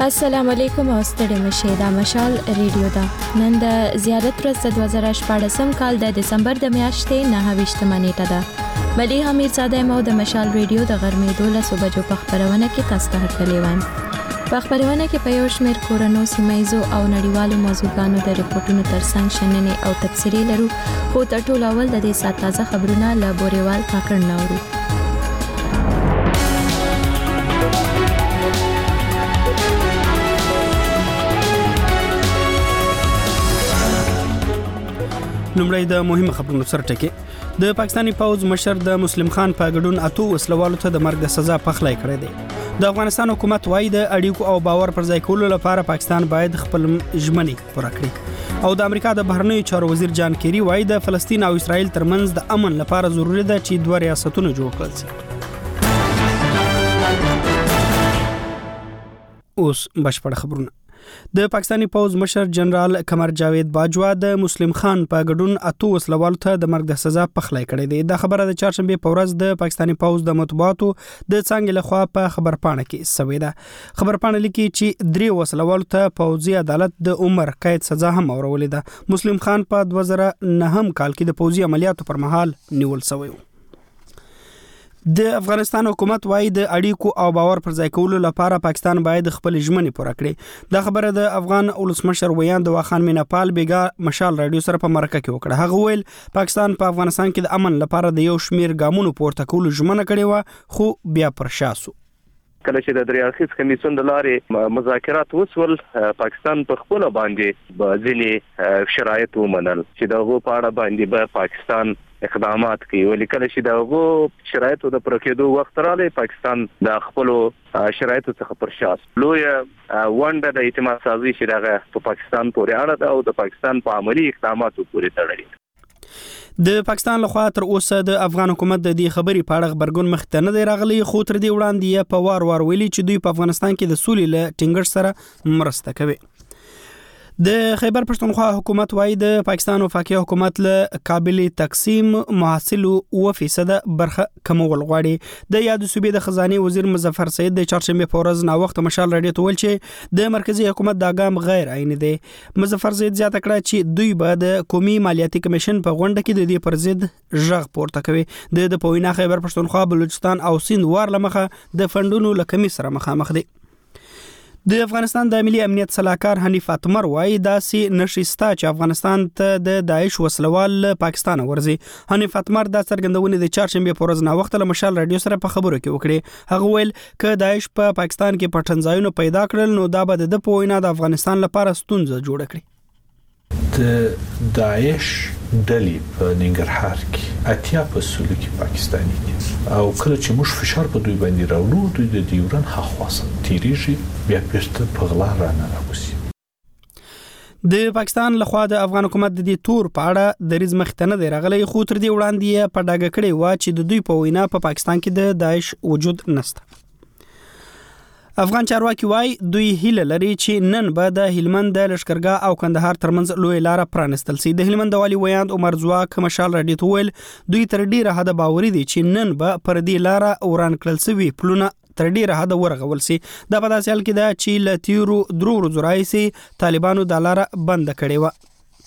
السلام علیکم او ستړي مشه دا مشال ریډیو دا نن د زیارت ورځ 2014 کال د دسمبر د میاشتې 9 نیټه ده بلی حمید زاده مو د مشال ریډیو د غرمې 12 بجو په خبرونه کې تاسو ته هرکلی وایم په خبرونه کې په یو شمېر کورونو سیمایزو او نړیوالو موضوعاتو د ریپورتونو ترڅنګ شننې او تفسیري لرو خو تر ټولو اول د دې سات تازه خبرونه له بوريوال کاکړ نورو لومړی د مهمه خبرونو سره ټکی د پاکستاني پوز مشر د مسلم خان په ګډون اتو وسلوالو ته د مرګ د سزا پخلی کړی دی د افغانستان حکومت وايي د اړیکو او باور پر ځای کولو لپاره پاکستان باید خپل ژمنې پوره کړي او د امریکا د بهرنیو چارو وزیر جان کیری وايي د فلسطین او اسرائیل ترمنځ د امن لپاره ضروری ده چې دوه ریاستونه جوړ کړل شي اوس بشپړ خبرونه د پاکستاني پوز مشر جنرال قمر جاوید باجوا د مسلم خان په ګډون اتو وسلوالو ته د مرګ د سزا پخلی کړی دی دا خبره د چهارشنبه په ورځ د پاکستاني پوز د مطبوعاتو د څنګه لخوا په خبرپاڼه کې سوي ده خبرپاڼه لیکي چې درې وسلوالو ته پوزي عدالت د عمر قید سزا هم اورولې ده مسلم خان په 2009 کال کې د پوزي عملیاتو پر مهال نیول شوی د افغانستان حکومت وايي د اړیکو او باور پر ځای کولو لپاره پاکستان باید خپل ژمنې پوره کړي دا خبره د افغان ولسمشر ویاند واخان میناپال بیګا مشال رادیو سره په مرکه کې وکړه هغه ویل پاکستان په افغانستان کې د امن لپاره د یو شمیر ګامونو پورته کولو ژمنه کړې و خو بیا پر شاسو کله چې د دریاخیز کمیسیون د لارې مذاکرات وسول پاکستان په خپل باندې ځینې شرایط ومنل چې دغه په اړه باندې به پاکستان اقدامات کوي ولیکل چې دغه شرایطو د پرکېدو وخت راغلی پاکستان د خپل شرایطو څخه پر شاس لوی ونده د اعتماد سازي چې دغه په پاکستان پورې اړه ده او د پاکستان په عملی اقداماتو پورې تړلې د پاکستان لخوا تر اوسه د افغان حکومت د دې خبرې په اړه خبرګون مخته نه دی راغلی خو تر دې وړاندې په وار ویلي چې دوی په افغانستان کې د سولې له ټینګښت سره مرسته کوي د خیبر پښتونخوا حکومت وايي د پاکستان وفاقي حکومت له قابل تقسیم محصول 2% برخه کمول غواړي د یاد صوبې د خزانه وزیر مظفر سید د چهارشنبه په ورځ نا وخت مشال رادیو ته ویل چې د مرکزی حکومت دا ګام غیر عیني دی مظفر سید زیاته کړه چې دوی به د قومي مالیاتي کمیشن په غونډه کې د دې پر ضد ژغ پورته کوي د پوینا خیبر پښتونخوا بلوچستان او سیند وار لمخه د فندونو لکمي سره مخامخ دي د افغانستان د ملي امنیت صلاحکار حنیف اتمر وايي داسې نشسته چې افغانستان ته د داعش وسلوال پاکستان ورزي حنیف اتمر د څرګندونې د چهارشنبه په ورځ نا وخت له مشال رادیو سره په خبرو کې وکړي هغه ویل ک داعش په پاکستان کې پټنځایونه پیدا کړل نو دا به د پوینا د افغانستان لپاره ستونزه جوړ کړي د داعش ډلې په ننګرهار کې اتیا په سولو کې پاکستاني دي او کله چې موږ فشار په دوی باندې راوړو دوی د دیورن حخواصه تیریږي بیا پېرته په غلا رانه راوځي د پاکستان لخوا د افغان حکومت د دې تور په اړه د ریز مختنه دی راغلی خو تر دې وړاندې په ډاګه کړي و چې د دوی په وینا په پاکستان کې د داعش وجود نشته افغان چارواکي وايي دوی هیله لري چې نن به د هلمند د لشکرګاه او کندهار ترمنځ لوی لار پرانستل شي د هلمند والی ویاند عمر ځواک مشال رادیو ته ویل دوی تر ډیره حد باوري دي چې نن به پر دې لار وران کړل شوی پلونه تر ډیره حد ورغول شي دا په داسې حال کې ده چې ل تیرو درو ورځو راځي طالبانو د لار بند کړي و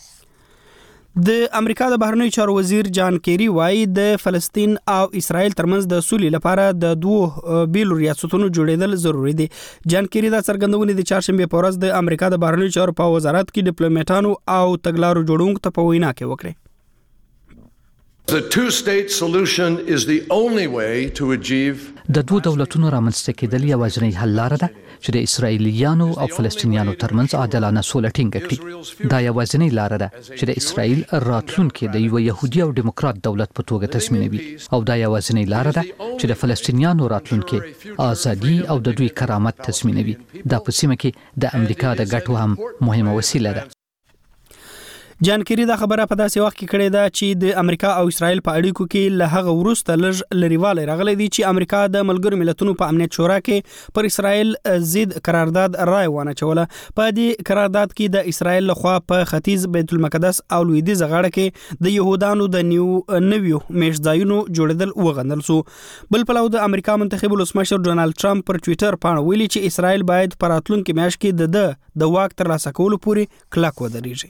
د امریکا د بهرنیو چارو وزیر جان کیری وايي د فلسطین او اسرائیل ترمنځ د سولې لپاره د دوه بیلو ریاستونو جوړېدل ضروری دي جان کیری دا څرګندونه د چهارشنبه په ورځ د امریکا د بهرنیو چارو په وزارت کې ډیپلوماټانو او تګلارو جوړونکو ته په وینا کې وکړه The two-state solution is the only way to achieve د دوه دولتونو رامنځته کېدل یوازینی حل لاره ده چې د اسرایلیانو او فلسطینیانو ترمنځ عادلانه سوله ټینګه کړي دا یوازینی لاره ده چې د اسرایل راتلونکي د یو يهودي او دیموکرات دولت په توګه تضمینوي او دا یوازینی لاره ده چې د فلسطینیانو راتلونکي ازادي او د دوی کرامت تضمینوي دا په سیمه کې د امریکا د ګټو هم مهمه وسیله ده جان کری دا خبره په داسې وخت کې کړې ده چې د امریکا او اسرائیل په اړیکو کې له هغه وروسته لږ لریواله راغلي دي چې امریکا د ملګرو ملتونو په امنیت شورا کې پر اسرائیل ضد قرارداد رائے ونه چوله. په دې قرارداد کې د اسرائیل لخوا په ختیځ بیت المقدس او لویدیځ غاړه کې د يهودانو د نویو میشځایونو جوړیدل وغندل سو. بل پلو د امریکا منتخب ولسمشر ډونالد ټرمپ پر ټوئیټر باندې ویلي چې اسرائیل باید پر راتلونکي میاشت کې د واک ترلاسه کولو پورې کلک ودرېږي.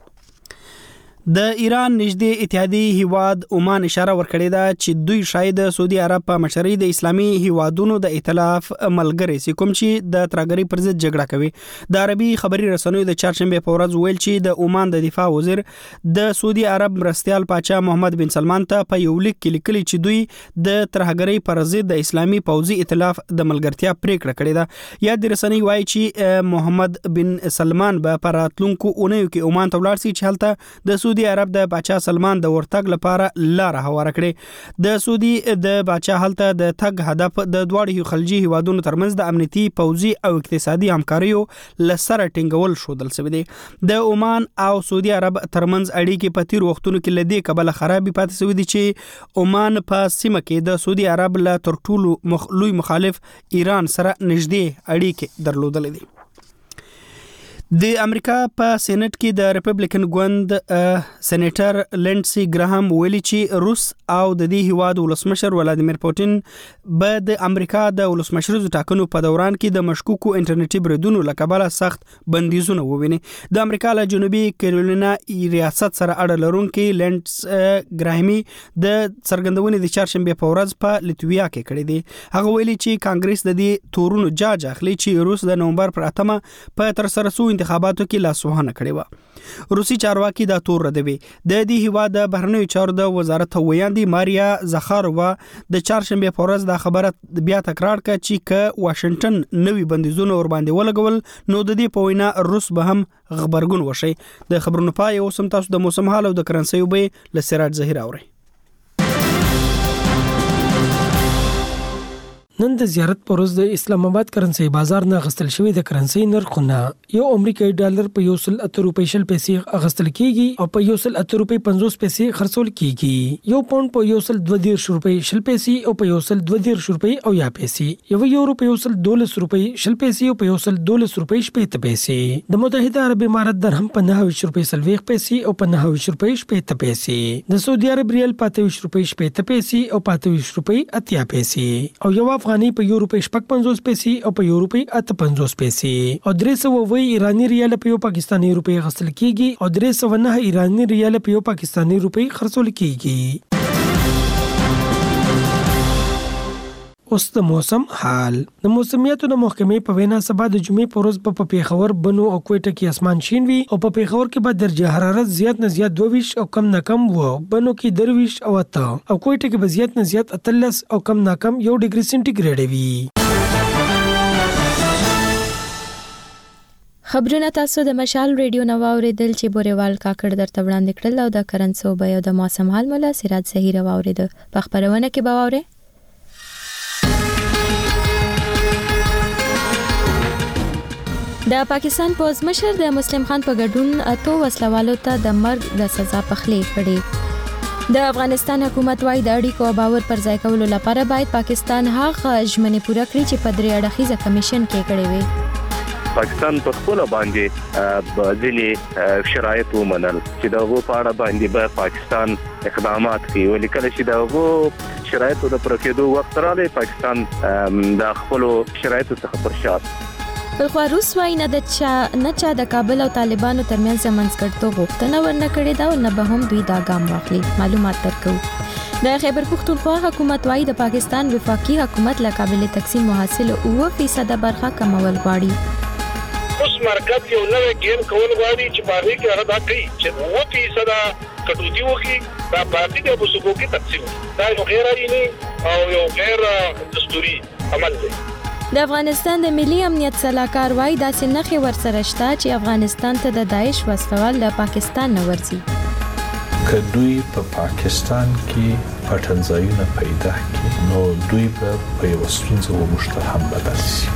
د ایران نږدې اتحادی هیواد عمان اشاره ورکړې ده چې دوی شاید سعودي عرب په مشرۍ د اسلامي هیوادونو د ائتلاف ملګری سي کوم چې د ترګری پر ضد جګړه کوي. د عربي خبري رسنیو د چهارشنبه په ورځ ویل چې د عمان د دفاع وزیر د سعودي عرب مرستيال پاچا محمد بن سلمان ته په یو لیک کې لیکلي چې دوی د ترګری پر ضد د اسلامي پوځي ائتلاف د ملګرتیا پریکړه کړې ده. یا د رسنۍ وایي چې محمد بن سلمان به پر راتلونکو اونیو کې عمان ته ولاړ شي چې هلته د سعودي عرب د بادشاہ سلمان د ورتګ لپاره لار هواره کړې. د سعودي د بادشاہ هلته د تګ هدف د دواړو خلیجي هیوادونو ترمنځ د امنیتي پوځي او اقتصادي همکاریو لسره ټینګول شودل شوی دی. د عمان او سعودي عرب ترمنځ اړیکې په تیر وختونو کې لدی کبل خرابې پاتې شوې دي چې عمان په سیمه کې د سعودي عرب له تر ټولو لوی مخالف ایران سره نږدې اړیکې درلودلې دي. د امریکا په سېنات کې د ریپبلیکن ګوند سېنیټر لینډسي ګراهام ویلي چې روس او د دې هیواد ولسمشر ولادیمیر پوتین به د امریکا د ولسمشرزو ټاکنو په دوران کې د مشکوکو انټرنیټي بریدونو لکباله سخت بندیزونه وویني. د امریکا له جنوبي کیرولینا ریاست سره اړه لرونکي لینډس ګراهامي د څرګندونې د چهارشنبه په ورځ په لیتویا کې کړې دي. هغه ویلي چې کانګرس د دې تورونو جاج اخلي چې روس د نومبر پر 8 په تر سره سو انتخاباتو کې لاسوهنه کړې و. روسي چارواکي دا تور ردوي. د دې هیواد د بهرنیو چارو د وزارت ویاندې ماریا زخاروا د چهارشنبه په ورځ دا خبره بیا تکرار کړه چې ک واشنگټن نوي بندیزونه ور باندې ولګول نو د دې په وینا روس به هم خبرګون وشي. د خبرونو پای اوسم تاسو د موسم حال او د کرنسي وبې لسراج ظهیر اوري. نن د زیارت پر ورځ د اسلام آباد کرنسي بازار نه غستل شوی د کرنسي نرخونه یو امریکایي ډالر په 108 روپۍ شل پیسې غستل کیږي او په 108 روپۍ 50 پیسې خرڅول کیږي. یو پاوند په 112 روپۍ شل پیسې او په 112 روپۍ او یا پیسې. یو یورو په 112 روپۍ شل پیسې او په 112 روپۍ شپږ پیسې. د متحده عرب امارات درهم په 29 روپۍ 30 پیسې او په 29 روپۍ شپږ پیسې. د سعودي عرب ریال په 23 روپۍ شپږ پیسې او په 23 روپۍ 80 پیسې. او یو افغاني په یو روپۍ 55 پیسې او په یو روپۍ 58 پیسې. او 300 ایرانی ریال په یو پاکستانی روپۍ غسل کیږي او 309 ایرانی ریال په یو پاکستانی روپۍ خرڅول کیږي. اوس د موسم حال. د موسمیاتو د محکمې په وینا سبا د جمعې په ورځ په پیښور بنو او کوټه کې اسمان شین وي او په پیښور کې به درجه حرارت زیات نه زیات 22 او کم نه کم وو. بنو کې 23 او 8 او کوټه کې به زیات نه زیات 13 او کم نه کم 1 ډیګري سنټیګریډ وي. خبرونه تاسو د مشال ریډیو نو اوریدل چې بوريوال کاکړ درته وړاندې کړل او د کرنسو به د موسم حال مولا سراج ظهیر اوریدل په خبرونه کې به اوره. د پاکستان پوز مشر د مسلم خان په ګډون اتو وسلوالو ته د مرګ د سزا پخلی کړي. د افغانستان حکومت وايي د اړیکو او باور پر ځای کولو لپاره باید پاکستان هغه ژمنې پوره کړي چې په درې اړخیزه کمیشن کې کړي وي. پاکستان په خپل باندې ځینې شرایط ومنل چې دغه په اړه باندې به پاکستان اقدامات کوي. ولیکل چې دغه شرایطو د پرکېدو وخت راغلی پاکستان د خپل شرایطو څخه پر شاته. بلخوا روس وايي نه چا د کابل او طالبانو ترمنځ منځګړیتوب غوښتنه ورنه کړې ده او نه به هم دوی دا ګام واخلي. معلومات درکو. د خیبر پختونخوا حکومت وايي د پاکستان وفاقي حکومت له قابل تقسیم محاصل 9% برخه کمول غواړي. اوس مرکز یو نوې ګیم کول غواړي چې باندې کې هغه دا کوي چې 9% کټوتی وکي دا باندې د وسوګو کې تقسیم دا یو غیر عیني او یو غیر دستوري عمل دی. د افغانستان د ملي امنیت صلاحکار وايي داسې نښې ورسره شته چې افغانستان ته د داعش وسلوال له پاکستان نه ورځي. که دوی په پاکستان کې پټنځایونه پیدا کړي نو دوی په یو ستونزه ومشته هم بدل شي.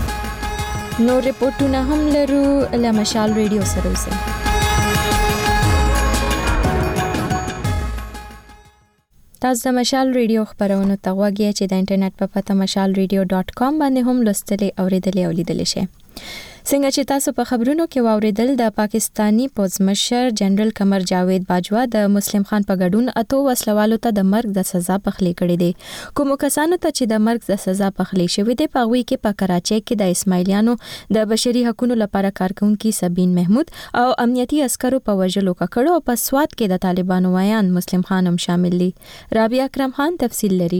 نو ریپورتونه هم لرو له مشال ریډیو سره اوسئ. تاسو د مشال ریډیو خبرونه ته غواړئ چې د انټرنیټ په پته mashalradio.com باندې هم لوستلې اوریدلې او لیدلې شئ. څنګه چې تاسو په خبرونو کې واوریدل د پاکستانی پوزمشر جنرال قمر جاوید باجوا د مسلم خان په ګډون اتو وسلوالو ته د مرګ د سزا پخلی کړې دي. کوم کسانو ته چې د مرګ د سزا پخلی شوې دي په وی کې په کراچۍ کې د اسماعیلیانو د بشري حقوقو لپاره کارکونکي سبین محمود او امنیتي عسکرو په وژلو ککړو او په سواد کې د طالبانو ویان مسلم خان هم شامل دي. رابعه اکرم خان تفصیل لري.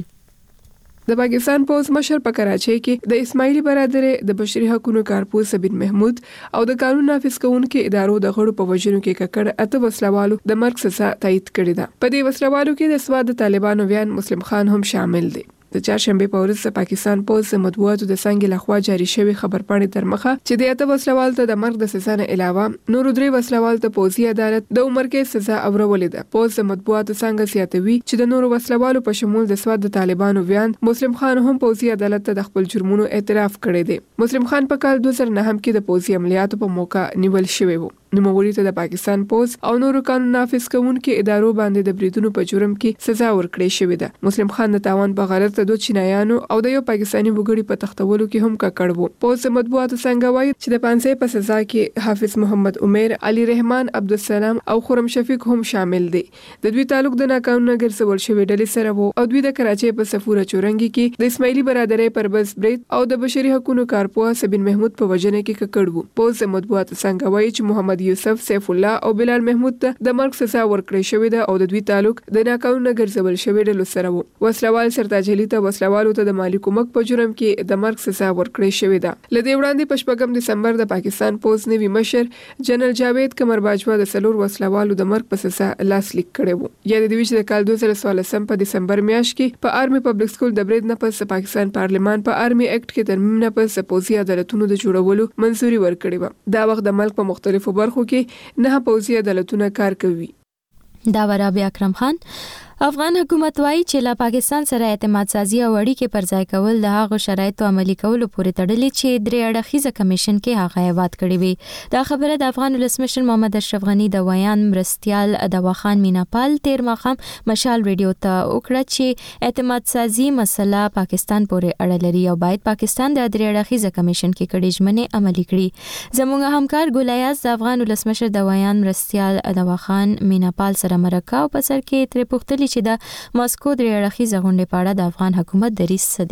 د پاکستان پوز مشر په کراچۍ کې د اسماعیلی برادرې د بشري حقوقو کارپوه سبین محمود او د قانون نافذ کوونکو ادارو د غړو په وژنو کې ککړ اته وسلوالو د مرګ سزا تایید کړې ده. په دې وسلوالو کې د سواد طالبانو ویان مسلم خان هم شامل دي. د چهارشنبه په ورځ پاکستان پوز مطبوعاتو د څنګه لخوا جاری شوی خبرپاڼې تر مخه چې د اته وسلوال ته د مرګ د سزا نه علاوه نور درې وسلوال ته پوزي عدالت د عمر کې سزا اورولې ده. پوز مطبوعاتو څنګه سیاتوي چې د نور وسلوالو په شمول د سواد طالبانو ویان مسلم خان هم پوزي عدالت ته د خپل جرمونو اعتراف کړی دی. مسلم خان په کال 2009 کې د پوزي عملیاتو په موقع نیول شوی وو. نوموړي ته د پاکستان پوز او نورو قانون نافذ کوونکو ادارو باندې د بریدونو په جرم کې سزا ورکړې شوې ده. مسلم خان د تاوان په غرض د دوه چینایانو او د یو پاکستاني وګړي په تختولو کې هم ککړ وو. پوز مطبوعاتو څنګه وایي چې د 500 په سزا کې حافظ محمد عمر، علي رحمان، عبدالسلام او خرم شفیق هم شامل دي. د دوی تعلق د ناقانونه ګرځول شوی ډلې سره وو او دوی د کراچۍ په سفوره چورنګي کې د اسماعیلی برادرۍ پر بس برید او د بشري حقوقو کارپوه سبین محمود په وژنه کې ککړ وو. پوز مطبوعاتو څنګه وایي چې محمد یوسف، سیف الله او بلال محمود ته د مرګ سزا ورکړې شوې ده او د دوی تعلق د ناقانونه ګرځول شوی ډلو سره وو. وسلوال سرتاج علي ته وسلوالو ته د مالی کومک په جرم کې د مرګ سزا ورکړې شوې ده. لدې وړاندې په 8 دسمبر د پاکستان پوز نوی مشر جنرال جاوید قمر باجوا د سلور وسلوالو د مرګ په سزا لاسلیک کړی وو. یا د دوی چې د کال 2014 په دسمبر میاشت کې په آرمي پبلک سکول د برید نه پس پاکستان پارلمان په آرمي اکټ کې ترمیم نه پس پوزي عدالتونو د جوړولو منځوري ورکړې و. دا وخت د ملک په مختلفو برخو کې نه پوزي عدالتونه کار کوي. دا رابعه اکرم خان. افغان حکومت وايي چې لا پاکستان سره اعتماد سازي او اړیکې پر ځای کول د هغه شرایطو عملي کولو پورې تړلې چې درې اړخیزه کمیشن کې هغه یواد کړی وي. دا خبره د افغان ولسمشر محمد اشرف غنی د ویان مرستيال دواخان میناپال تیر ماخام مشال ریډیو ته وکړه چې اعتماد سازي مسله پاکستان پورې اړه لري او باید پاکستان د درې اړخیزه کمیشن کې کړي ژمنې عملي کړي. زموږ همکار ګولیاز د افغان ولسمشر د ویان مرستيال دواخان میناپال سره مرکه او په سر کې تر پوښتنه چې د ماسکو درې اړخیزه غونډې په اړه د افغان حکومت دریځ څه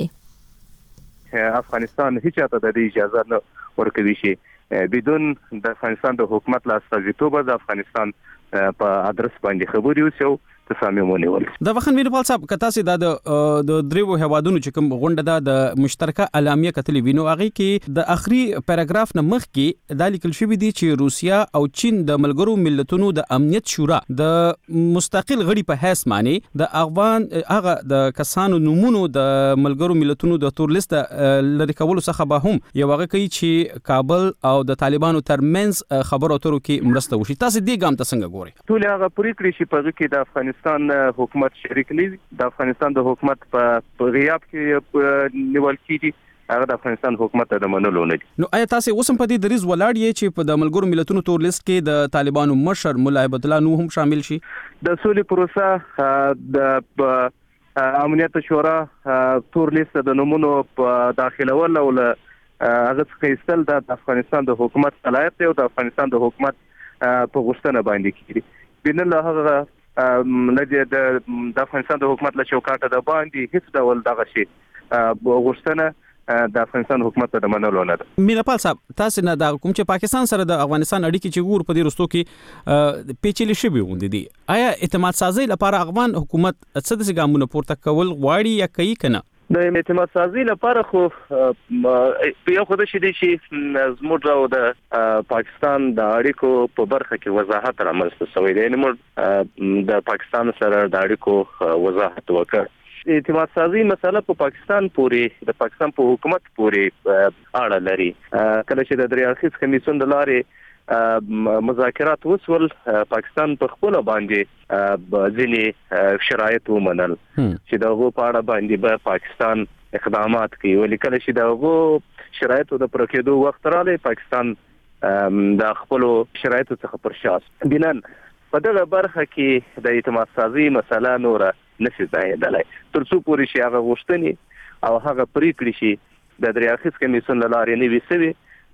دی. افغانستان هیڅ چاته د اجازه نه ورکوي چې بدون د افغانستان د حکومت لا استازیتوب د افغانستان په ادرس باندې خبري وشو تصامیم ونیول. د وخت مینپال صاحب کته سي د دریو هوادونو چې کوم غونډه د مشترکه اعلامیه کتلې وینو هغه کې د اخري پاراګراف نه مخ کې د لیکل شوی دی چې روسیا او چین د ملګرو ملتونو د امنیت شورا د مستقل غړي په حیث معنی د افغان هغه د کسانو نمونه د ملګرو ملتونو د تور لیست لری کولو څخه به هم یو هغه کوي چې کابل او د طالبانو ترمنځ خبرو اترو کې مرسته وشي. تاسو دې ګام ته څنګه ګورئ؟ ټول هغه پریکړې چې په کې د افغانستان حکومت شریک نه د افغانستان د حکومت په غیاب کې نیول کیږي هغه د افغانستان حکومت د منلو نه دي. نو آیا تاسو اوس هم په دې دریز ولاړ یې چې په د ملګرو ملتونو تور لیست کې د طالبانو مشر مولا عبد الله نو هم شامل شي؟ د سولې پروسه د امنیت شورا تور لیست د نمونو په داخلول او هغه څخه استل د افغانستان د حکومت صلاحیت دی او د افغانستان د حکومت په غوښتنه باندې کیږي. بنل هغه د افغانستان د حکومت له چوکاټه د باندې هیڅ ډول دغه شی غوښتنه د افغانستان حکومت د منلو نه ده. میناپال صاحب تاسو نه د کوم چې پاکستان سره د افغانستان اړیکې چې ور په دې رستو کې پیچلې شوي وندي دي آیا اعتماد سازي لپاره افغان حکومت څه د ګامونو پورته کول غواړي یا کوي کنه؟ د اعتماد سازي لپاره خو یو خو د شې دي چې زموږ او د پاکستان د اړیکو په برخه کې وضاحت رامنځته شوی دی. موږ د پاکستان سره د اړیکو وضاحت وکړ. اعتماد سازي مسله په پاکستان پورې د پاکستان په حکومت پورې اړه لري. کله چې د درې اړخیز کمیسیون د لارې مذاکرات وسول پاکستان په خپل باندې ځینې شرایط ومنل چې دغه په اړه باندې به پاکستان اقدامات کوي. ولیکل چې دغه شرایطو د پرکېدو وخت راغلی پاکستان د خپل شرایطو څخه پر شاس بنان په دغه برخه کې د اعتماد سازي مسله نور نشي ځایدلای ترڅو پورې شي هغه غوښتنې او هغه پریکړې شي د درې اړخیز کمیسیون له لارې نه وي سوي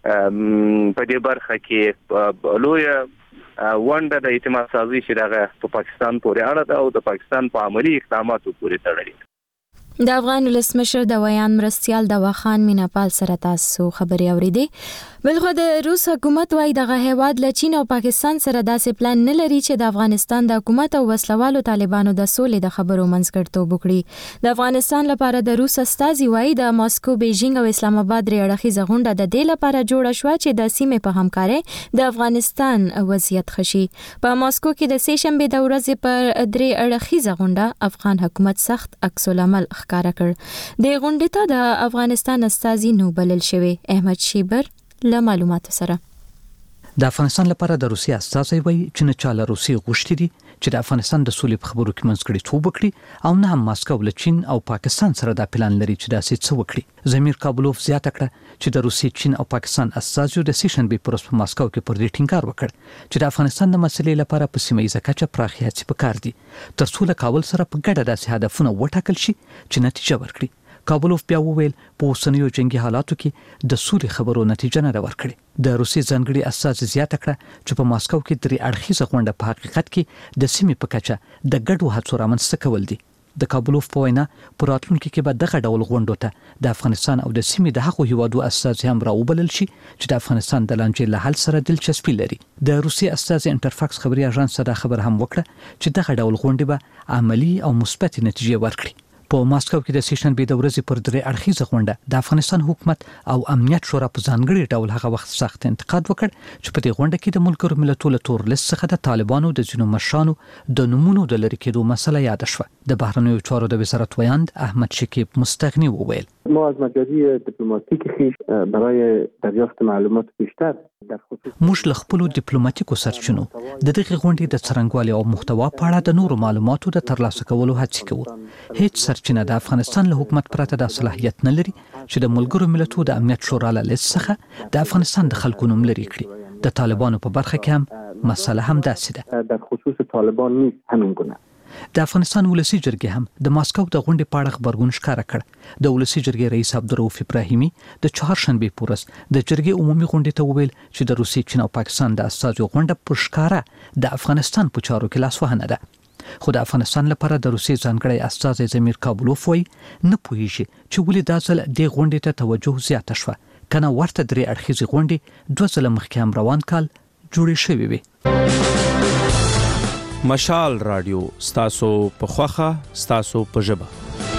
په دې برخه کې لویه ونډه د اعتماد سازي چې دغه په پاکستان پورې اړه ده او د پاکستان په عملی اقداماتو پورې تړلې. د افغان ولسمشر د ویان مرستيال دوا خان میناپال سره تاسو خبري اوریدې. بلخو د روس حکومت وايي دغه هیواد له چین او پاکستان سره داسې پلان نه لري چې د افغانستان د حکومت او وسلوالو طالبانو د سولې د خبرو منځګړیتوب وکړي. د افغانستان لپاره د روس استازي وايي د ماسکو، بیجینګ او اسلام آباد لري اړخیزه غونډه د دې لپاره جوړه شو چې د سیمې په همکارۍ د افغانستان وضعیت خشي. په ماسکو کې د سه شنبه د ورځې پر درې اړخیزه غونډه افغان حکومت سخت عکس العمل ښکارا کړ. د غونډې ته د افغانستان استازي نو بلل شوی احمد شیبر له معلوماتو سره. د افغانستان لپاره د روسي استازي وایي چې نه چاله روسي غوښتي دي چې د افغانستان د سولې په خبرو کې منځګړیتوب وکړي او نه هم ماسکو له چین او پاکستان سره دا پلان لري چې داسې څه وکړي. زمیر کابلوف زیاته کړه چې د روسي، چین او پاکستان استازو د سه شنبه پر ورځ په ماسکو کې پر دې ټینګار وکړ چې د افغانستان د مسلې لپاره په سیمه ییزه کچه پراخې هڅې پکار دي ترڅو له کابل سره په ګډه داسې هدفونه وټاکل شي چې نتیجه ورکړي. کابلوف بیا وویل په اوسنیو جنگي حالاتو کې د سولې خبرو نتیجه نه ورکړي. د روسي ځانګړي استازي زیاته کړه چې په ماسکو کې درې اړخیزه غونډه په حقیقت کې د سیمې په کچه د ګډو هڅو رامنځته کول دي. د کابلوف په وینا په راتلونکي کې به دغه ډول غونډو ته د افغانستان او د سیمې د هغو هیوادو استازي هم راوبلل شي چې د افغانستان د لانجې له حل سره دلچسپي لري. د روسي استازي انټرفاکس خبري اژانس سره خبر هم وکړه چې دغه ډول غونډې به عملی او مثبت نتیجې ورکړي. په ماسکو کې د سه شنبه د ورځې پر درې اړخیزه غونډه د افغانستان حکومت او امنیت شورا په ځانګړي ډول هغه وخت سخت انتقاد وکړ چې په دې غونډه کې د ملګرو ملتونو تور لیست څخه د طالبانو د ځینو مشرانو د نومونو د لری کېدو مسله یاد شوه. د بهرنیو چارو د وزارت ویاند احمد شکیب مستغنی وویل ما از مجاری دیپلماتیک خیش برای دریافت معلومات بیشتر موږ له خپل ډیپلوماټیکو سرچینو د دغه غونډې د څرنګوالي او محتوا په اړه د نورو معلوماتو د ترلاسه کولو هڅه کوو. هیڅ سرچینه د افغانستان له حکومت پرته د صلاحیت نه لري چې د ملګرو ملتونو د امنیت شورا له لیست څخه د افغانستان د خلکو نوم لري کړي. د طالبانو په برخه کې هم مسله هم داسې ده. در خصوص طالبان نیز همین گونه. د افغانستان ولسی جرګې هم د ماسکو د غونډې په اړه خبرګون ښکاره کړ. د ولسی جرګې رئیس عبدالرؤف ابراهیمي د چهارشنبه په ورځ د جرګې عمومي غونډې ته وویل چې د روسي، چین او پاکستان د استازو غونډه په ښکاره د افغانستان په چارو کې لاسوهنه ده. خو د افغانستان لپاره د روسي ځانګړي استازي زمیر کابلوف وایي نه پوهیږي چې ولې دا ځل د غونډې ته توجه زیاته شوه کنه ورته درې اړخیزې غونډې دوه ځله مخکې هم روان کال جوړې شوې وي. مشال رادیو ستاسو په خوخه ستاسو په ژبه.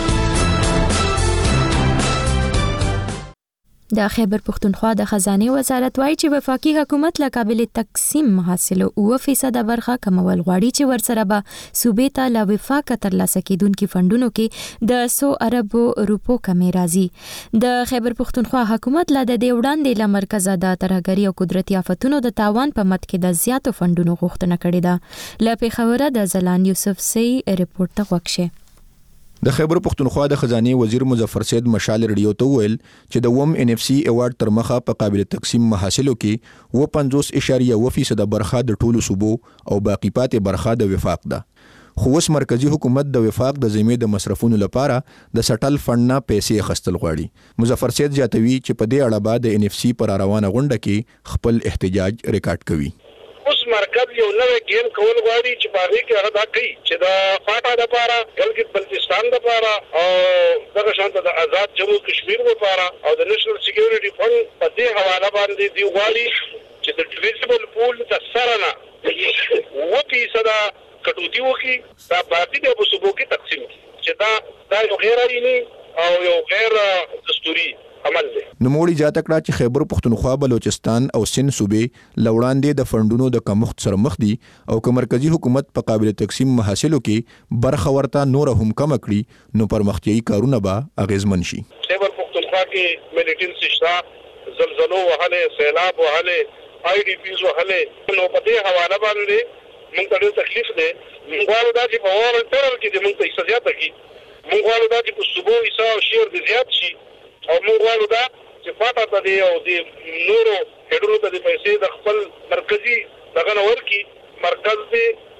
د خیبر پختونخوا د خزانه وزارت وايي چې وفاقي حکومت له قابل تقسیم محاصلو 9% برخه کمول غواړي چې ورسره به صوبې ته له وفاق ترلاسه کیدونکو فندونو کې د 100 اربو روپو کمی راځي. د خیبر پختونخوا حکومت له د وړاندې له مرکز د ترهګری او قدرتي آفتونو د تاوان په مت کې د زیاتو فندونو غوښتنه کړې ده. له پیښوره د زلان یوسف سي ریپورت ته وکشه. د خیبر پختونخوا د خزانه وزیر مظفر سید مشال رډیو ته ویل چې د وم ان اف سی ایوارډ تر مخه په قابل تقسیم محاصلو کې 50.1% برخه د ټولو صوبو او باقی پاتې برخه د وفاق ده. خو اوس مرکزی حکومت د وفاق د ذمې د مصرفونو لپاره د سټل فند نه پیسې خستل غواړي. مظفر سید جاتوي چې په دې اړه به د ان اف سی پر روانه غونډه کې خپل احتجاج ریکارډ کوي. اوس مرکز یو نوې گیم کول غواړي چې باغې کې هغه دا کوي چې د فاټا د لپاره بلکې بلوچستان د لپاره او دغه شانته د آزاد جمهور کشمیر لپاره او د نېشنل سکیورټي فند په دې حواله باندې دی غواړي چې د ډیویزبل پول د سره نه 9% کټوتی وکي دا باقي د صوبو کې تقسیم چې دا یو غیر عیني او یو غیر دستوري عمل دی. نوموړي جاته کړه چې خیبر پختونخوا، بلوچستان او سند صوبې لوړاندې د فندونو د کمښت سره مخ دي او که مرکزی حکومت په قابل تقسیم محاصلو کې برخه ورته نور هم کم کړي نو پرمختیايي کارونه به اغیزمن شي. خیبر پختونخوا کې ملیټنسي شته، زلزلو وهله، سیلاب وهله، آی ډی پیز وهله، نو په دې حواله باندې موږ ته ډېر تکلیف دی. موږ غواړو دا چې په اور ټرل کې موږ ته زیاته کی، موږ غواړو دا چې په صوبو حصہ او شیر د زیات شي او موږ غواړو دا چې فاټا ته دی او د نورو هډرو ته د پیسې د خپل مرکزی دغه نور کی مرکز دی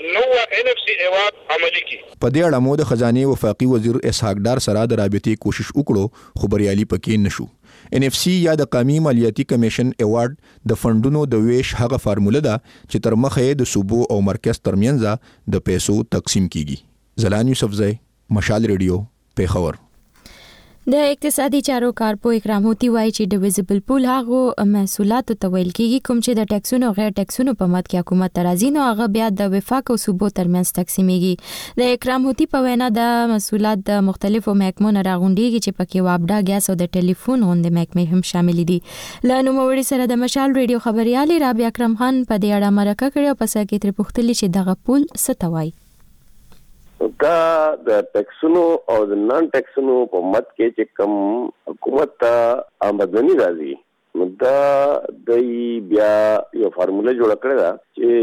نو NFC ایوارډ عملی کی. په دې اړه مو د خزانه وفاقي وزیر اسحاق ډار سره د رابطې کوشش وکړو خو بریالي پکې نشو. NFC یا د قومي مالیاتي کمیشن ایوارډ د فندونو د ویش هغه فارموله ده چې تر مخه د صوبو او مرکز ترمنځ د پیسو تقسیم کیږي. زلان یوسفزئی، مشال ریډیو، پیښور. د اقتصادي چارو کارپو اکرام هوتی وایي چې ډیویزبل پول هغه محصولات ته ویل کیږي کوم چې د ټیکسونو غیر ټیکسونو په مد کې حکومت راځي نو هغه بیا د وفاق او صوبو ترمنځ تقسیمېږي. د اکرام هوتی په وینا د محصولات د مختلفو محکمو نه راغونډيږي چې پکې وابډا، ګیس او د ټلیفون غونډې محکمې هم شامل دي. له نوموړي سره د مشال ریډیو خبريالي رابعه اکرم خان په دې اړه مرکه کړې او پس کې تر پوښتنې چې دغه پول څه ته وایي. دا د ټیکسونو او د نان ټیکسونو په مد کې چې کوم حکومت ته آمدنی راځي نو دا د بیا یو فارموله جوړ کړی دا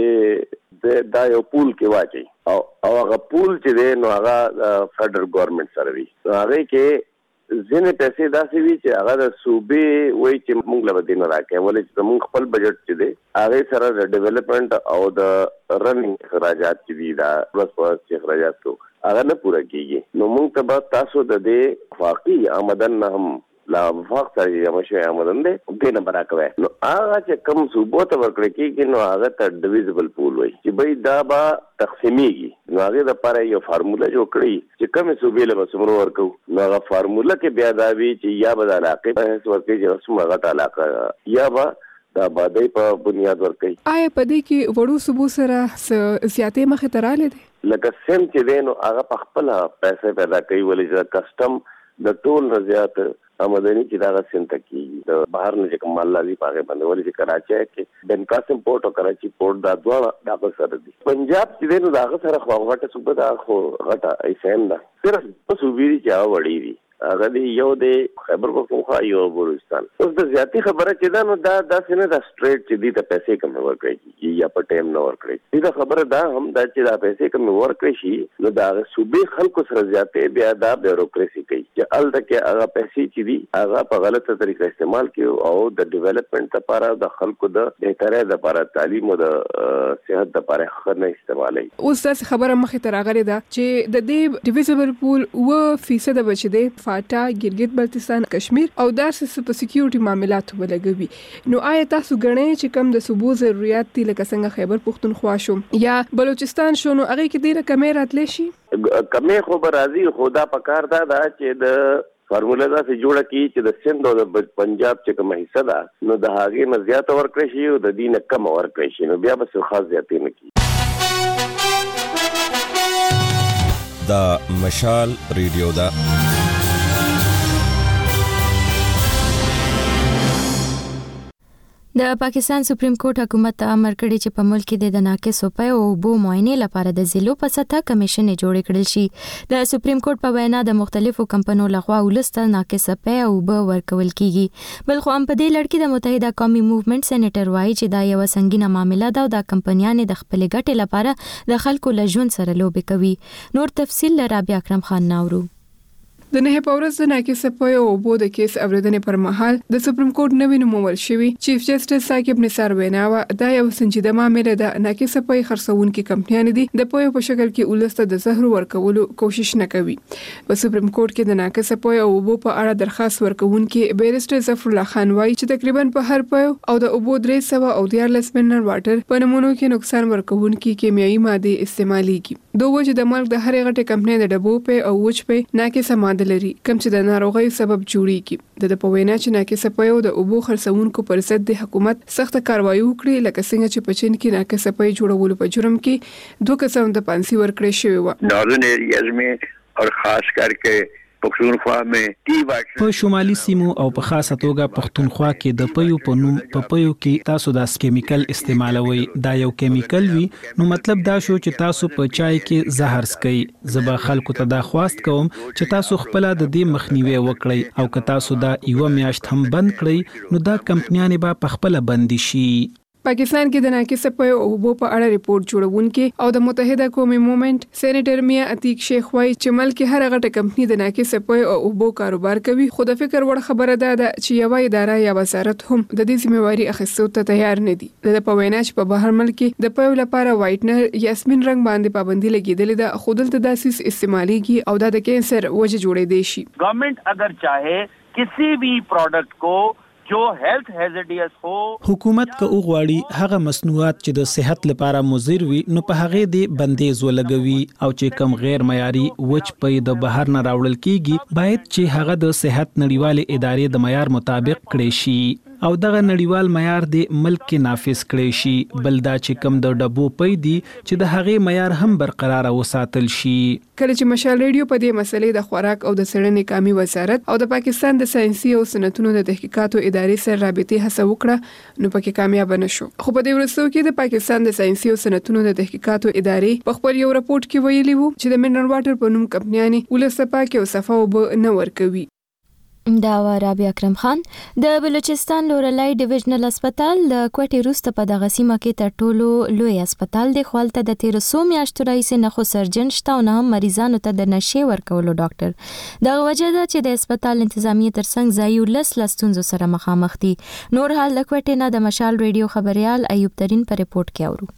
چې دا یو پول کې واچي او هغه پول چې دی نو هغه فدرل ګورنمنت سره وي. هغه کې ځینې پیسې داسې وي چې هغه د صوبې وایي چې موږ له دې نه راکړي ولې چې موږ خپل بجټ چې دی هغه سره د ډیولپمنٹ او د رننګ اخراجات چې دي دا ورځ اخراجات کو هغه نه پوره کیږي نو موږ ته به تاسو د دې واقعي آمدن نه هم لا وفاق سره یې مشه آمدن دی دې نه براکوي نو هغه چې کم صوبو ته ورکړي کیږي نو هغه ته ډیویزبل پول وایي چې به دا به تقسیمېږي. نو هغه د لپاره یو فارموله جوړ کړی چې کوم صوبې له مسمرو ورکو نو هغه فارموله کې بیا دا وی چې یا به د علاقې په هیڅ ورکړي چې رسمه غټه علاقه یا به دا باندې په بنیاد ورکړي. آیا په دې کې وړو صوبو سره زیاتې مخه تراله دي لکه سم چې دینو هغه په خپل پیسې پیدا کوي ولې چې کسٹم د ټول رضایت آمدنی چې دا څنګه کیږي د بهر نه چې کوم لازم پاګه باندې ولې چې کراچي کې بن قاسم پورت او کراچي پورت دا دواړه د سره دي. پنجاب چې دینو دا سره خواغټه صوبه دا خو غټه ایسان ده صرف په صوبې چې وړي دي هغه دی یو د خیبر پختونخوا یو بلوچستان. اوس د زیاتی خبره چې دا نو دا څنګه دا سټریټ چې دي ته پیسې کم ورکړي یا په ټیم نه ورکړي دا خبره دا هم دا چې دا پیسې کم ورکړي شي نو دا صوبې خلکو سره زیاتې بیا دا بیوروکراسي کوي چې الته کې هغه پیسې چې دي هغه په غلطه طریقه استعمال کوي او د ډیولپمنٹ لپاره د خلکو د بهترۍ لپاره تعلیم او د صحت لپاره خنه استعمالي. اوس دا خبره مخې ته راغلې ده چې د دې ډیویزبل پول 1% بچ دی فاټا، ګلګت بلتستان، کشمیر او داسې په سکیورټي معاملاتو ولګوي. نو آیا تاسو غنئ چې کم د صوبو ضرورت دي لکه څنګه خیبر پختونخوا شو یا بلوچستان شو نو هغه کې ډیره کمې راتلی شي؟ کمې خو به راځي خو دا پکار دا چې د فارموله دا چې جوړه کی چې د سند او د پنجاب چې کومه حصہ ده نو د هغه نه زیات ورکړي شي او د دینه کم ورکړي شي نو بیا به خاص زیاتې نه کی. دا مشال ریډیو دا د پاکستان سپریم کورټ حکومت ته امر کړی چې په ملک کې د ناقصو پیسو او اوبو معاینې لپاره د ضلعو په سطح کمیشن جوړ کړل شي. د سپریم کورټ په وینا د مختلفو کمپنیو لخوا ولسته ناقصه پیسې او اوبو ورکول کیږي. بل خو هم په دې لړ کې د متحده قومي موومېنټ سېنیټر وایي چې دا یو سنگینه معاملې ده او د کمپنیانو د خپل ګټې لپاره د خلکو له ژوند سره لوبې کوي. نور تفصیل له رابعه اکرم خان ناورو. د نه په ورځ د ناقصه پیسو او اوبو د کیس اوریدنې پر مهال د سپریم کورټ نوی نومول شوی چیف جسټس ثاقب نثار ویناوه دا یو سنجیده معاملې ده. ناقصه پیسې خرڅونکي کمپنیانې دي د پیسو په شکل کې ولسته د زهر ورکولو کوشش نه کوي. په سپریم کورټ کې د ناقصه پیسو او اوبو په اړه درخواست ورکونکي بیرسټر ظفر الله خان وایي چې تقریبا په هر پیسو او د اوبو 314 منرل واټر په نمونو کې نقصان ورکونکي کیمیاوي ماده استعماليږي. دوه چې د ملک د هرې غټه کمپنۍ د ډبو په او وچ په ناقصه ماده لري کوم چې د ناروغۍ سبب جوړیږي. د پوینا چې ناقصه پیسو د اوبو خرڅونکو پر ضد د حکومت سخت کاروایی وکړي لکه څنګه چې په چین کې ناقصه پیسې جوړولو په جرم کې 2 کسان د پانسي ورکړې شوی و. نارثن ایریاز में और खास करके پښتونخوا مې په شمالي سیمو او په خاصه توګه پښتونخوا کې د پيو په نوم په پيو کې تاسو د کیمیکل استعمالوي. دا یو کیمیکل وي نو مطلب دا شو چې تاسو په چای کې زهر سکي. زبا خلکو ته دا خواست کوم چې تاسو خپل د دې مخنیوي وکړئ او که تاسو دا یو میاشت هم بند کړئ نو دا کمپنیانه به په خپل بند شي. پاکستان کې د ناقص پوی او اوبو په اړه ریپورت جوړونکي او د متحده قومي موومېنټ سېنیټر میا عتیق شیخ وايي چې ملک هر غټه کمپنی د ناقص پوی او اوبو کاروبار کوي، خو د فکر وړ خبره ده چې یو اداره یا وزارت هم د دې ذمہواری اخیستو ته تیار نه دي. د په وینا چې په بهر ملک کې د پوی لپاره وایټنر یا سپین رنگ باندې پابندي لګیدلې ده، خو دلته داسې استعماليږي او دا د کینسر وجه جوړې دي شي. गवर्नमेंट अगर चाहे किसी भी प्रोडक्ट को जो हेल्थ हैजर्डियस हो، حکومت که وغواړي هغه مصنوعات چې د صحت لپاره مضر وي نو په هغه دی بندیز ولګوي، او چې کم غیر معیاري وچ پي د بهر نه راوړل کیږي باید چې هغه د صحت نړیوالې ادارې د معیار مطابق کړي شي او دغه نړیوال معیار د ملک کې نافذ کړي شي. بل دا چې کم د ډبو پي دي چې د هغه معیار هم برقرار وساتل شي. کله چې مشال ریډیو په دې مسلې د خوراک او د څېړنې قومي وزارت او د پاکستان د ساينسي او صنعتونو د تحقیقاتو ادارې سره رابطې هڅه وکړه نو پکې کامیاب نشو. خو په دې ورستو کې د پاکستان د ساينسي او صنعتونو د تحقیقاتو ادارې په خپل یو راپورټ کې ویلي وو چې د منرال واټر په نوم کمپنیانې ولسپا کې او صفا وب نه ورکوي. دا رابعه اکرم خان د بلوچستان لورلای ډیویژنل هسپتال د کوټې روسته په دغه سیمه کې تر ټولو لوی هسپتال دی، خپلته د 1300 میاشتو راهیسې نخو سرجن شته او نه هم مریضانو ته د نشې ورکولو ډاکټر. دغه وجه ده چې د هسپتال انتظامیه ترڅنګ ځایو لستونزو سره مخامخ دي. نور حال د کوټې نه د مشال ریډیو خبريال ایوب ترين په ریپورت کې اورو.